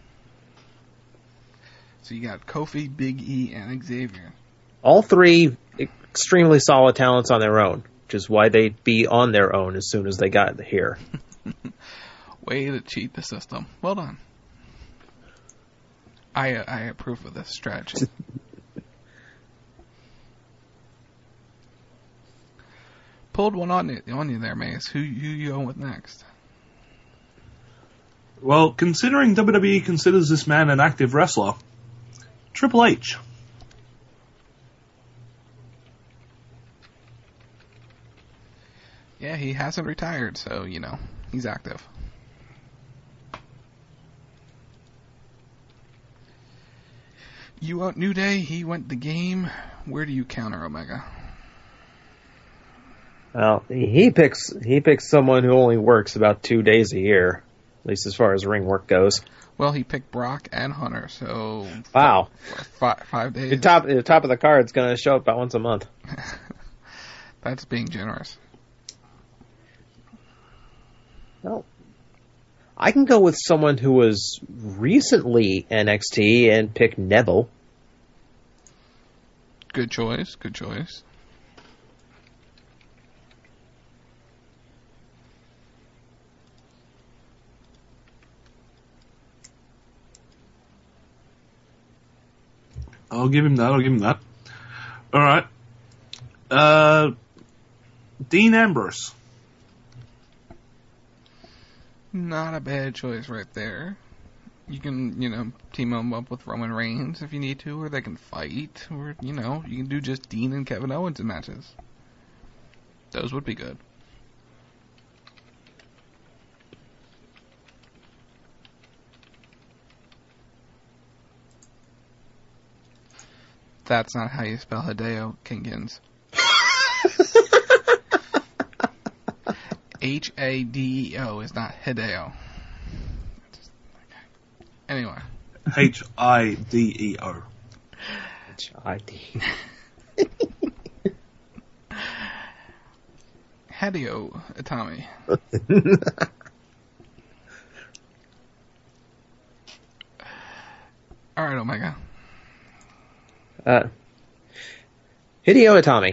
Speaker 11: you got Kofi, Big E, and Xavier.
Speaker 10: All three extremely solid talents on their own, which is why they'd be on their own as soon as they got here.
Speaker 11: Way to cheat the system. Well done. I approve of this strategy. Pulled one on you there, Mace. Who you going with next?
Speaker 12: Well, considering WWE considers this man an active wrestler, Triple H.
Speaker 11: Yeah, he hasn't retired, so, he's active. You went New Day, he went the game. Where do you counter Omega?
Speaker 10: Well, he picks someone who only works about 2 days a year, at least as far as ring work goes.
Speaker 11: Well, he picked Brock and Hunter, so
Speaker 10: wow,
Speaker 11: 5 days.
Speaker 10: The top of the card's going to show up about once a month.
Speaker 11: That's being generous.
Speaker 10: Well, I can go with someone who was recently NXT and pick Neville.
Speaker 11: Good choice. Good choice.
Speaker 12: I'll give him that. All right. Dean Ambrose.
Speaker 11: Not a bad choice right there. You can, team them up with Roman Reigns if you need to, or they can fight, or, you can do just Dean and Kevin Owens in matches. Those would be good. That's not how you spell Hideo, Kinkins. H-A-D-E-O is not Hideo. Anyway.
Speaker 12: H-I-D-E-O.
Speaker 10: H-I-D.
Speaker 11: Hideo Itami. Alright, Omega.
Speaker 10: Hideo Itami.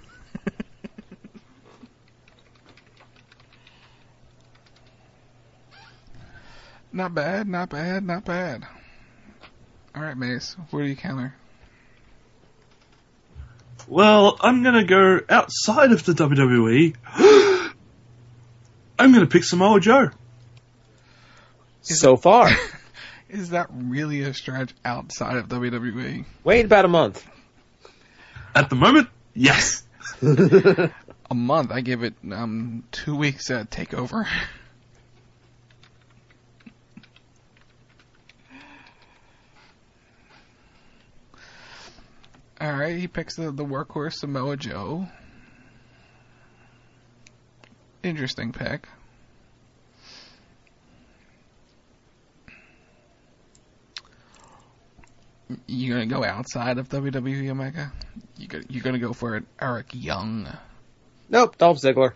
Speaker 11: Not bad, not bad, not bad. Alright, Mace, where do you counter?
Speaker 12: Well, I'm gonna go outside of the WWE. I'm gonna pick Samoa Joe.
Speaker 10: So far.
Speaker 11: Is that really a stretch outside of WWE?
Speaker 10: Wait about a month.
Speaker 12: At the moment, yes.
Speaker 11: A month? I give it 2 weeks at TakeOver. Alright, he picks the workhorse Samoa Joe. Interesting pick. You gonna go outside of WWE, Omega? You gonna go for it, Eric Young?
Speaker 10: Nope, Dolph Ziggler.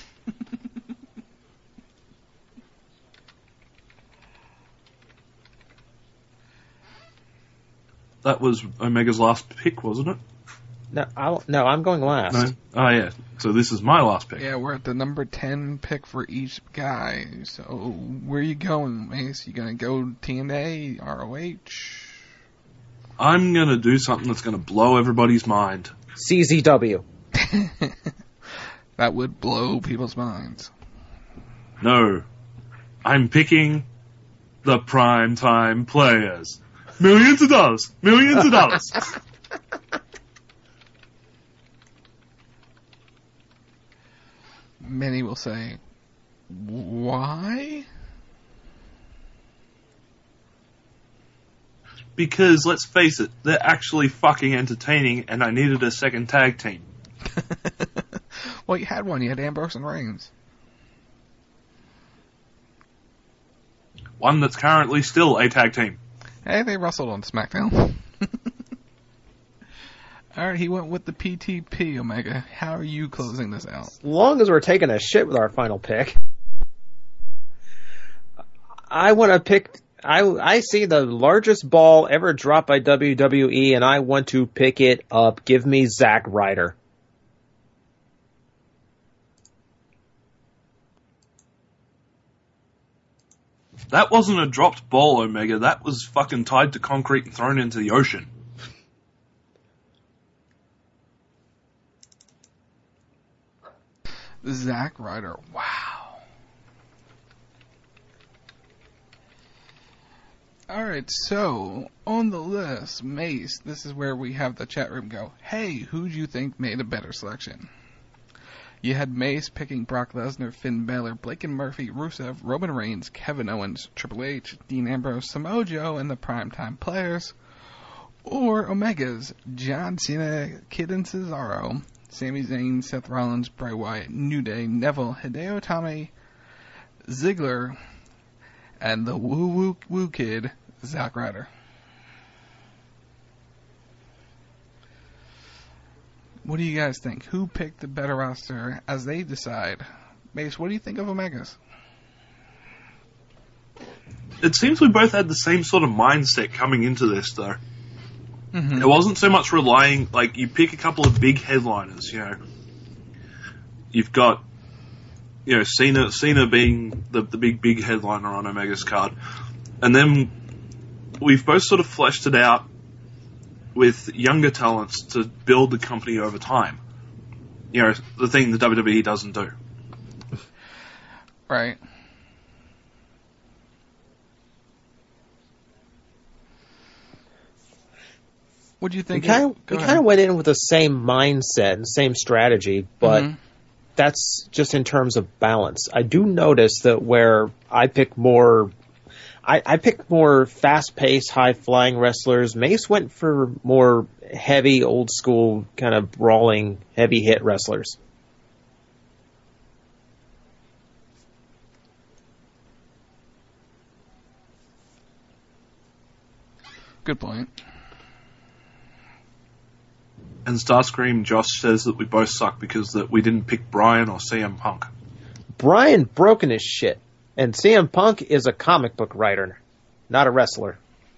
Speaker 12: That was Omega's last pick, wasn't it?
Speaker 10: No, I'm going last.
Speaker 12: No? Oh, yeah. So this is my last pick.
Speaker 11: Yeah, we're at the number 10 pick for each guy. So where are you going, Mace? You gonna go TNA, ROH?
Speaker 12: I'm gonna do something that's gonna blow everybody's mind.
Speaker 10: CZW.
Speaker 11: That would blow people's minds.
Speaker 12: No. I'm picking the Primetime Players. Millions of dollars. Millions of dollars.
Speaker 11: Many will say, why?
Speaker 12: Because, let's face it, they're actually fucking entertaining, and I needed a second tag team.
Speaker 11: Well, you had one. You had Ambrose and Reigns.
Speaker 12: One that's currently still a tag team.
Speaker 11: Hey, they wrestled on SmackDown. Alright, he went with the PTP, Omega. How are you closing this out?
Speaker 10: As long as we're taking a shit with our final pick, I want to pick... I see the largest ball ever dropped by WWE, and I want to pick it up. Give me Zack Ryder.
Speaker 12: That wasn't a dropped ball, Omega. That was fucking tied to concrete and thrown into the ocean.
Speaker 11: Zack Ryder. Wow. Alright, so, on the list, Mace, this is where we have the chat room go, hey, who do you think made a better selection? You had Mace picking Brock Lesnar, Finn Balor, Blake and Murphy, Rusev, Roman Reigns, Kevin Owens, Triple H, Dean Ambrose, Samoa Joe, and the Primetime Players. Or Omega's John Cena, Kid and Cesaro, Sami Zayn, Seth Rollins, Bray Wyatt, New Day, Neville, Hideo Itami, Ziggler, and the woo kid, Zack Ryder. What do you guys think? Who picked the better roster as they decide? Mace, what do you think of Omega's?
Speaker 12: It seems we both had the same sort of mindset coming into this, though.
Speaker 11: Mm-hmm.
Speaker 12: It wasn't so much relying, like, you pick a couple of big headliners, You've got, Cena being the big headliner on Omega's card. And then we've both sort of fleshed it out with younger talents to build the company over time. The thing the WWE doesn't do.
Speaker 11: Right. What do you think?
Speaker 10: We kind of went in with the same mindset and same strategy, but that's just in terms of balance. I do notice that where I pick more, I picked more fast-paced, high-flying wrestlers. Mace went for more heavy, old-school, kind of brawling, heavy-hit wrestlers.
Speaker 11: Good point.
Speaker 12: And Starscream Josh says that we both suck because that we didn't pick Bryan or CM Punk.
Speaker 10: Bryan broken his shit, and CM Punk is a comic book writer, not a wrestler.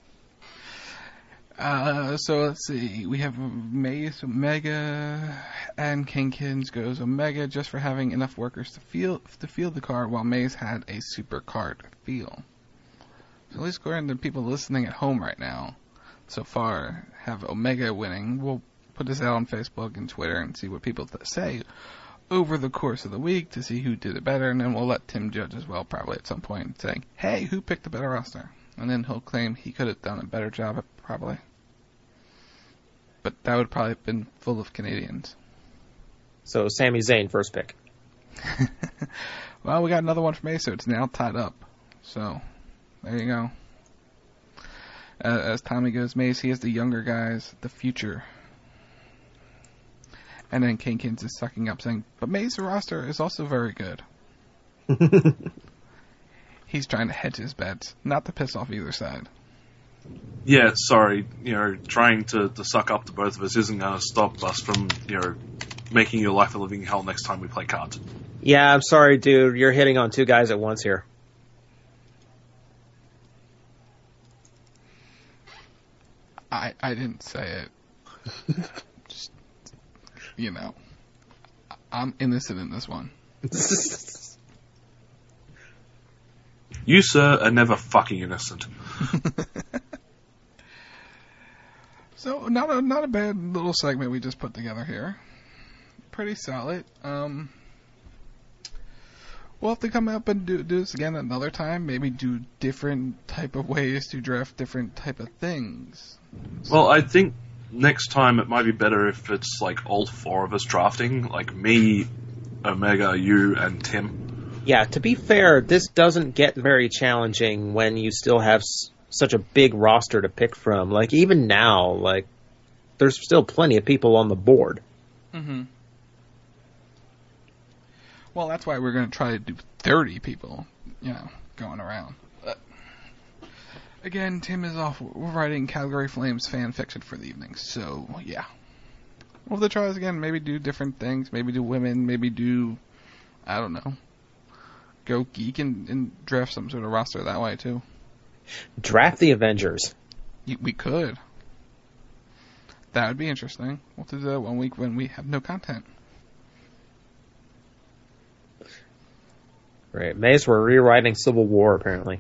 Speaker 11: So let's see. We have Mace, Omega, and Kinkins goes Omega just for having enough workers to field the card, while Mace had a super card feel. So at least according to people listening at home right now, so far have Omega winning. We'll put this out on Facebook and Twitter and see what people say over the course of the week to see who did it better, and then we'll let Tim judge as well, probably at some point, saying, hey, who picked a better roster? And then he'll claim he could have done a better job, probably. But that would probably have been full of Canadians.
Speaker 10: So Sami Zayn, first pick.
Speaker 11: Well, we got another one from Ace, so it's now tied up. So, there you go. As Tommy goes, Mace, he has the younger guys, the future. And then Kinkins is sucking up, saying, but Mace's roster is also very good. He's trying to hedge his bets, not to piss off either side.
Speaker 12: Yeah, sorry, trying to suck up to both of us isn't going to stop us from, making your life a living hell next time we play cards.
Speaker 10: Yeah, I'm sorry, dude. You're hitting on two guys at once here.
Speaker 11: I didn't say it. Just, I'm innocent in this one.
Speaker 12: You, sir, are never fucking innocent.
Speaker 11: So, not a bad little segment we just put together here. Pretty solid. We'll have to come up and do this again another time. Maybe do different type of ways to draft different type of things.
Speaker 12: Well, I think next time it might be better if it's like all four of us drafting, like me, Omega, you, and Tim.
Speaker 10: Yeah, to be fair, this doesn't get very challenging when you still have such a big roster to pick from. Like, even now, there's still plenty of people on the board.
Speaker 11: Mm-hmm. Well, that's why we're going to try to do 30 people, going around. But again, Tim is off writing Calgary Flames fan fiction for the evening, so, yeah. We'll have to try this again. Maybe do different things. Maybe do women. Maybe do, I don't know, go geek and draft some sort of roster that way, too.
Speaker 10: Draft the Avengers.
Speaker 11: We could. That would be interesting. We'll do that 1 week when we have no content.
Speaker 10: Right. Maze, we're rewriting Civil War, apparently.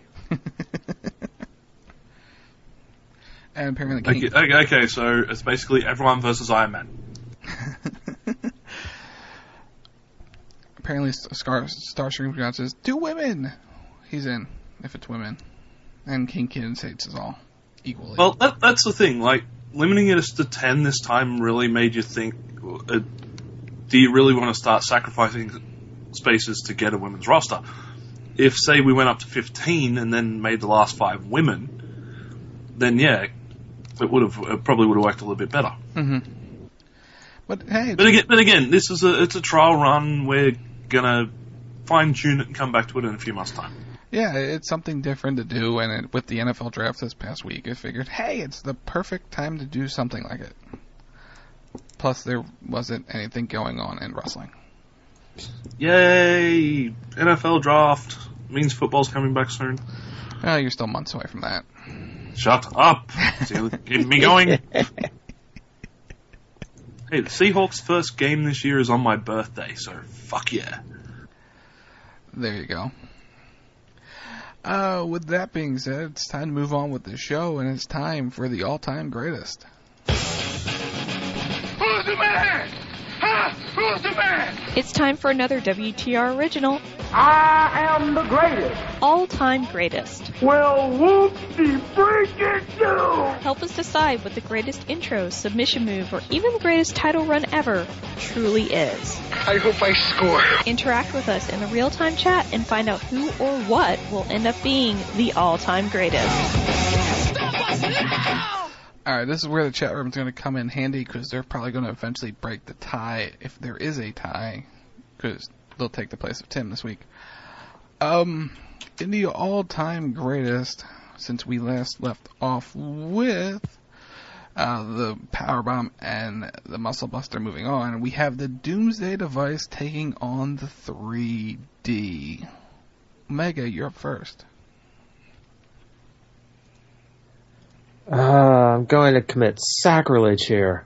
Speaker 11: And apparently...
Speaker 12: Okay, so it's basically everyone versus Iron Man.
Speaker 11: Apparently Starstream God says, 2 women! He's in, if it's women. And King Kid hates us all equally.
Speaker 12: Well, that's the thing. Like, limiting it to 10 this time really made you think, do you really want to start sacrificing spaces to get a women's roster? If, say, we went up to 15 and then made the last 5 women, then yeah, it probably would have worked a little bit better.
Speaker 11: Mm-hmm. But hey,
Speaker 12: but again, this is it's a trial run. We're gonna fine tune it and come back to it in a few months' time.
Speaker 11: Yeah, it's something different to do, and with the NFL draft this past week, I figured, hey, it's the perfect time to do something like it. Plus, there wasn't anything going on in wrestling.
Speaker 12: Yay! NFL draft means football's coming back soon.
Speaker 11: Oh, you're still months away from that.
Speaker 12: Shut up! Keep me going. Hey, the Seahawks' first game this year is on my birthday, so fuck yeah.
Speaker 11: There you go. With that being said, it's time to move on with the show, and it's time for the all-time greatest.
Speaker 9: Who's the man? Huh?
Speaker 4: Who's the man?
Speaker 17: It's time for another WTR original.
Speaker 5: I am the greatest.
Speaker 17: All-time greatest.
Speaker 5: Well, whoop-de-freaking-do.
Speaker 17: Help us decide what the greatest intro, submission move, or even the greatest title run ever truly is.
Speaker 5: I hope I score.
Speaker 17: Interact with us in the real-time chat and find out who or what will end up being the all-time greatest.
Speaker 11: Alright, this is where the chat room's going to come in handy, because they're probably going to eventually break the tie, if there is a tie, because they'll take the place of Tim this week. In the all-time greatest, since we last left off with the Powerbomb and the Muscle Buster moving on, we have the Doomsday Device taking on the 3D. Omega, you're up first.
Speaker 10: I'm going to commit sacrilege here.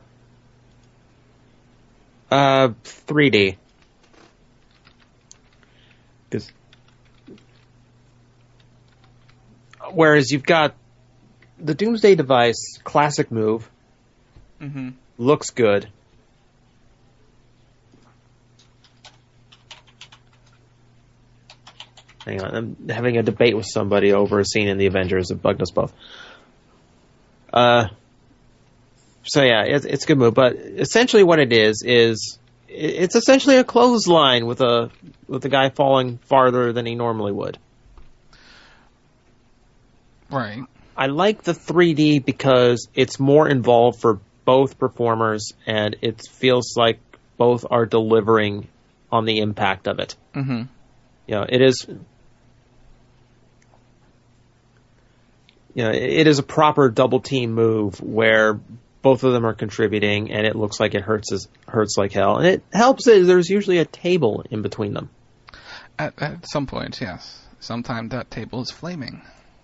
Speaker 10: 3D. Because whereas you've got the Doomsday Device classic move, looks good. Hang on, I'm having a debate with somebody over a scene in the Avengers that bugged us both. So yeah, it's a good move, but essentially what it is it's essentially a clothesline with a guy falling farther than he normally would.
Speaker 11: Right.
Speaker 10: I like the 3D because it's more involved for both performers, and it feels like both are delivering on the impact of it.
Speaker 11: Mm-hmm.
Speaker 10: You know, it is. You know, it is a proper double team move where both of them are contributing, and it looks like it hurts like hell. And it helps that there's usually a table in between them.
Speaker 11: At some point, yes. Sometimes that table is flaming.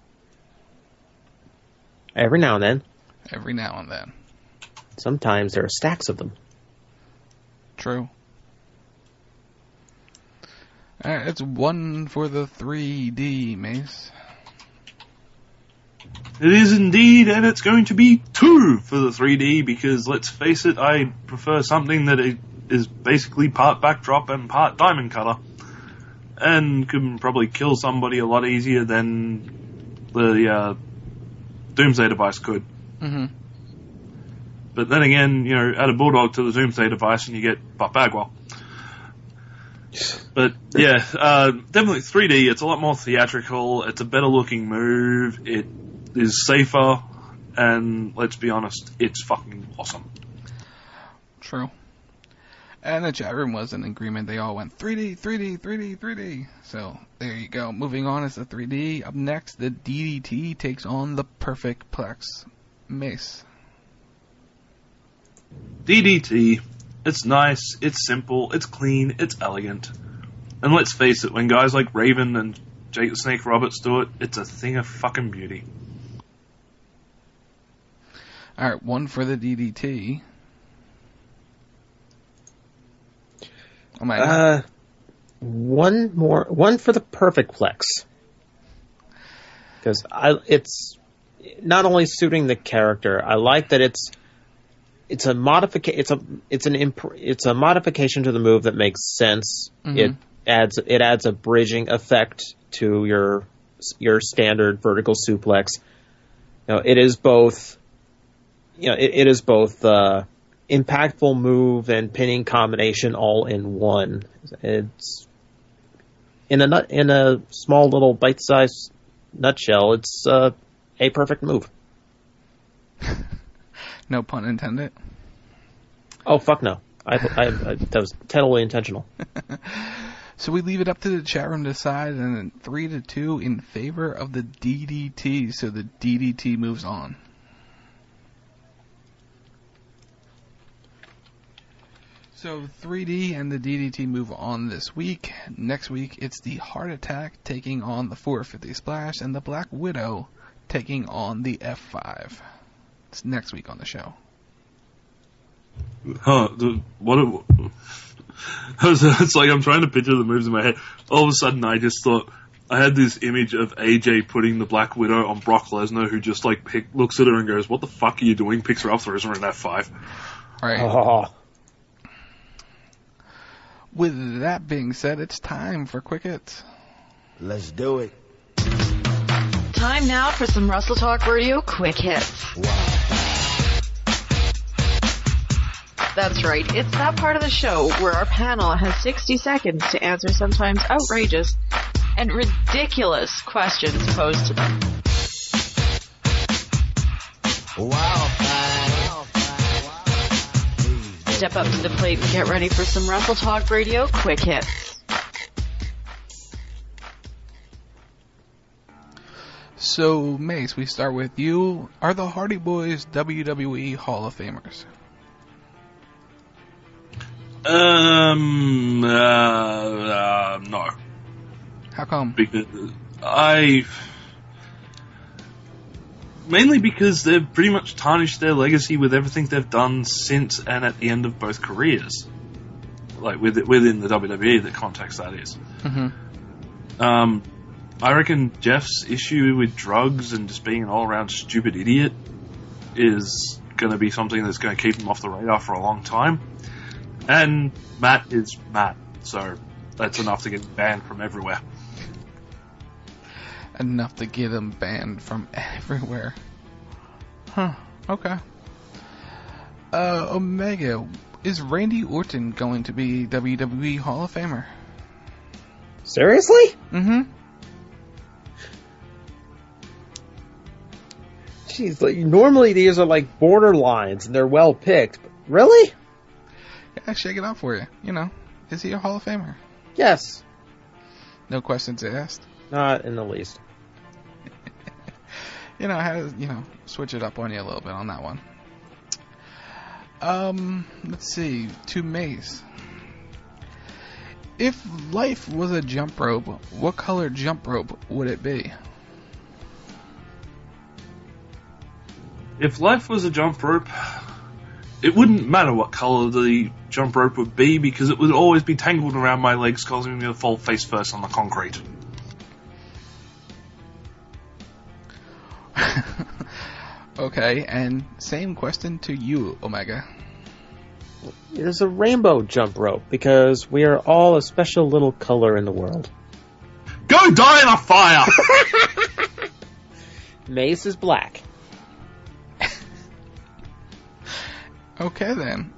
Speaker 10: Every now and then.
Speaker 11: Every now and then.
Speaker 10: Sometimes there are stacks of them.
Speaker 11: True. Alright, it's 1 for the 3D, Mace.
Speaker 12: It is indeed, and it's going to be 2 for the 3D, because let's face it, I prefer something that is basically part backdrop and part diamond cutter, and can probably kill somebody a lot easier than the Doomsday Device could.
Speaker 11: Mm-hmm.
Speaker 12: But then again, you know, add a Bulldog to the Doomsday Device and you get Buff Bagwell. But yeah, definitely 3D, it's a lot more theatrical, it's a better looking move, it is safer, and let's be honest, it's fucking awesome.
Speaker 11: True. And the chat room was in agreement. They all went 3D, 3D, 3D, 3D. So there you go. Moving on is the 3D. Up next, the DDT takes on the Perfect Plex. Mace.
Speaker 12: DDT, it's nice, it's simple, it's clean, it's elegant. And let's face it, when guys like Raven and Jake the Snake Roberts do it, it's a thing of fucking beauty.
Speaker 11: Alright, 1 for the DDT. Oh my God.
Speaker 10: One for the Perfect Plex. Because it's not only suiting the character, I like that it's a modification. It's a modification to the move that makes sense.
Speaker 11: Mm-hmm.
Speaker 10: It adds a bridging effect to your standard vertical suplex. You know, it is both. You know, it is both impactful move and pinning combination all in one. It's in a small little bite-sized nutshell. It's a perfect move.
Speaker 11: No pun intended.
Speaker 10: Oh fuck no! That was totally intentional.
Speaker 11: So we leave it up to the chat room to decide, and then 3-2 in favor of the DDT. So the DDT moves on. So 3D and the DDT move on this week. Next week, it's the Heart Attack taking on the 450 Splash, and the Black Widow taking on the F5. It's next week on the show.
Speaker 12: It's like I'm trying to picture the moves in my head. All of a sudden, I just thought I had this image of AJ putting the Black Widow on Brock Lesnar, who just like looks at her and goes, "What the fuck are you doing?" Picks her up, throws her in F5.
Speaker 11: Right.
Speaker 10: Oh.
Speaker 11: With that being said, it's time for Quick Hits.
Speaker 2: Let's do it.
Speaker 6: Time now for some Wrestle Talk Radio Quick Hits.
Speaker 2: Wow.
Speaker 6: That's right, it's that part of the show where our panel has 60 seconds to answer sometimes outrageous and ridiculous questions posed to them.
Speaker 2: Wow.
Speaker 6: Step up to the plate and get ready for some Wrestle Talk Radio Quick Hits.
Speaker 11: So, Mace, we start with you. Are the Hardy Boys WWE Hall of Famers?
Speaker 12: No.
Speaker 11: How come?
Speaker 12: Because mainly because they've pretty much tarnished their legacy with everything they've done since and at the end of both careers. Like, within the WWE, the context that is.
Speaker 11: Mm-hmm.
Speaker 12: I reckon Jeff's issue with drugs and just being an all-around stupid idiot is going to be something that's going to keep him off the radar for a long time. And Matt is Matt, so that's enough to get him banned from everywhere.
Speaker 11: Enough to get him banned from everywhere. Huh, okay. Omega, is Randy Orton going to be WWE Hall of Famer?
Speaker 10: Seriously?
Speaker 11: Mm-hmm.
Speaker 10: Jeez, like, normally these are like borderlines and they're well picked. But really?
Speaker 11: Yeah, shake it out for you. You know, is he a Hall of Famer?
Speaker 10: Yes.
Speaker 11: No questions asked?
Speaker 10: Not in the least.
Speaker 11: You know, I had to, switch it up on you a little bit on that one. Let's see. To Mace. If life was a jump rope, what color jump rope would it be?
Speaker 12: If life was a jump rope, it wouldn't matter what color the jump rope would be because it would always be tangled around my legs, causing me to fall face first on the concrete.
Speaker 11: Okay, and same question to you, Omega.
Speaker 10: There's a rainbow jump rope because we are all a special little color in the world.
Speaker 12: Go die in a fire!
Speaker 10: Mace is black.
Speaker 11: Okay, then.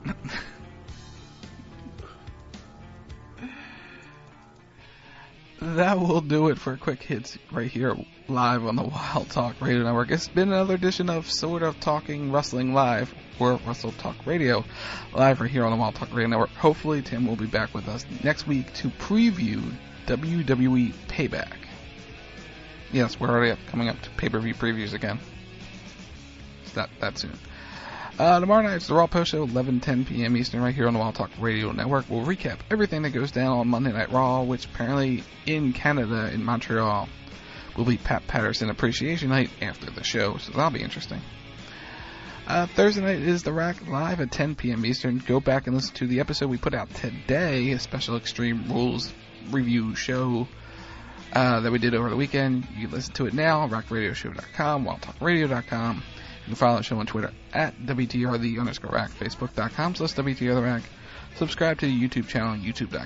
Speaker 11: That will do it for Quick Hits right here live on the Wild Talk Radio Network. It's been another edition of Sort of Talking Wrestling Live, or Wrestle Talk Radio live right here on the Wild Talk Radio Network. Hopefully Tim will be back with us next week to preview WWE Payback. Yes, we're already coming up to pay-per-view previews again. It's not that soon. Tomorrow night, it's the Raw Post Show, 11:10 p.m. Eastern, right here on the Wild Talk Radio Network. We'll recap everything that goes down on Monday Night Raw, which apparently in Canada, in Montreal, will be Pat Patterson Appreciation Night after the show, so that'll be interesting. Thursday night is The Rack live at 10 p.m. Eastern. Go back and listen to the episode we put out today, a special Extreme Rules review show that we did over the weekend. You can listen to it now, rackradioshow.com, wildtalkradio.com. You can follow the show on Twitter at WTR_Rack, Facebook.com/WTRTheRack. Subscribe to the YouTube channel,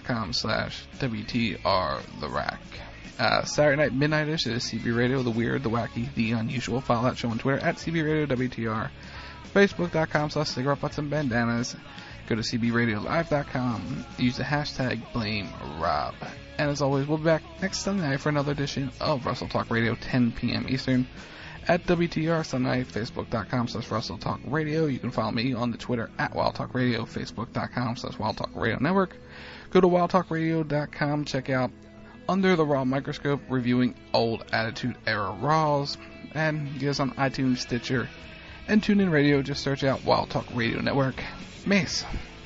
Speaker 11: YouTube.com/WTRTheRack. Saturday night, midnight-ish, is CB Radio, the weird, the wacky, the unusual. Follow that show on Twitter at CB Radio WTR. Facebook.com/cigarette butts and bandanas. Go to CBRadioLive.com. Use the hashtag BlameRob. And as always, we'll be back next Sunday night for another edition of Wrestle Talk Radio, 10 p.m. Eastern. At WTR Sunday, Facebook.com/WrestleTalkRadio. You can follow me on the Twitter at WildTalkRadio, Facebook.com/WildTalkRadio Network. Go to WildTalkRadio.com, check out Under the Raw Microscope, reviewing old Attitude Era Raws, and get us on iTunes, Stitcher, and TuneIn Radio. Just search out Wild Talk Radio Network. Mace.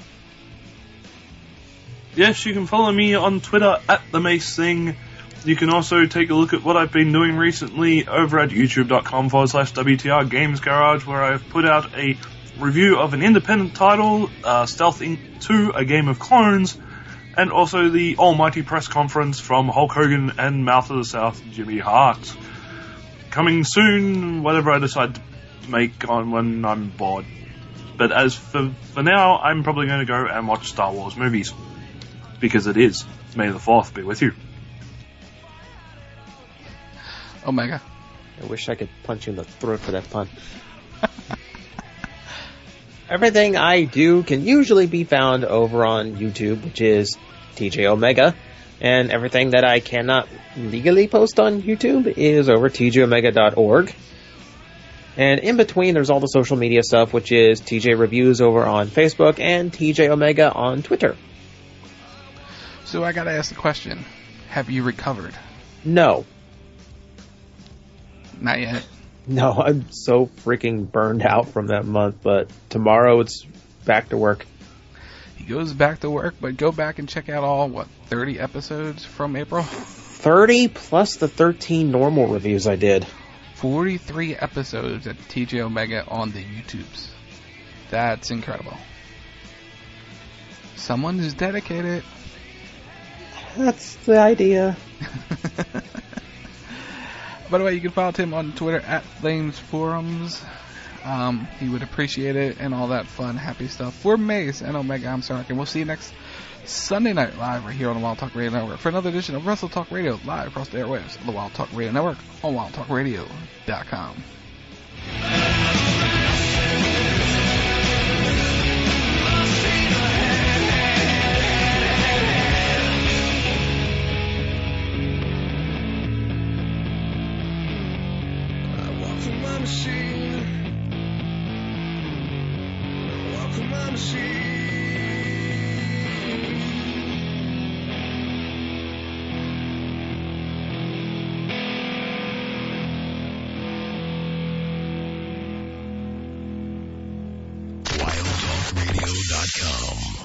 Speaker 12: Yes, you can follow me on Twitter at The Mace Thing. You can also take a look at what I've been doing recently over at youtube.com/WTR Games Garage, where I've put out a review of an independent title, Stealth Inc. 2, A Game of Clones, and also the almighty press conference from Hulk Hogan and Mouth of the South, Jimmy Hart. Coming soon, whatever I decide to make on when I'm bored. But as for now, I'm probably going to go and watch Star Wars movies. because it is. May the 4th be with you.
Speaker 11: Omega.
Speaker 10: I wish I could punch you in the throat for that pun. Everything I do can usually be found over on YouTube, which is TJ Omega. And everything that I cannot legally post on YouTube is over tjomega.org. And in between, there's all the social media stuff, which is TJ Reviews over on Facebook and TJ Omega on Twitter.
Speaker 11: So I gotta ask the question. Have you recovered?
Speaker 10: No.
Speaker 11: Not yet.
Speaker 10: No, I'm so freaking burned out from that month, but tomorrow it's back to work.
Speaker 11: He goes back to work, but go back and check out all, 30 episodes from April?
Speaker 10: 30 plus the 13 normal reviews I did.
Speaker 11: 43 episodes at TJ Omega on the YouTubes. That's incredible. Someone is dedicated.
Speaker 10: That's the idea.
Speaker 11: By the way, you can follow Tim on Twitter at FlamesForums. He would appreciate it and all that fun, happy stuff. For Mace and Omega, I'm Sark, and we'll see you next Sunday night live right here on the Wild Talk Radio Network for another edition of Wrestle Talk Radio live across the airwaves of the Wild Talk Radio Network on WildTalkRadio.com.
Speaker 13: WildTalkRadio.com.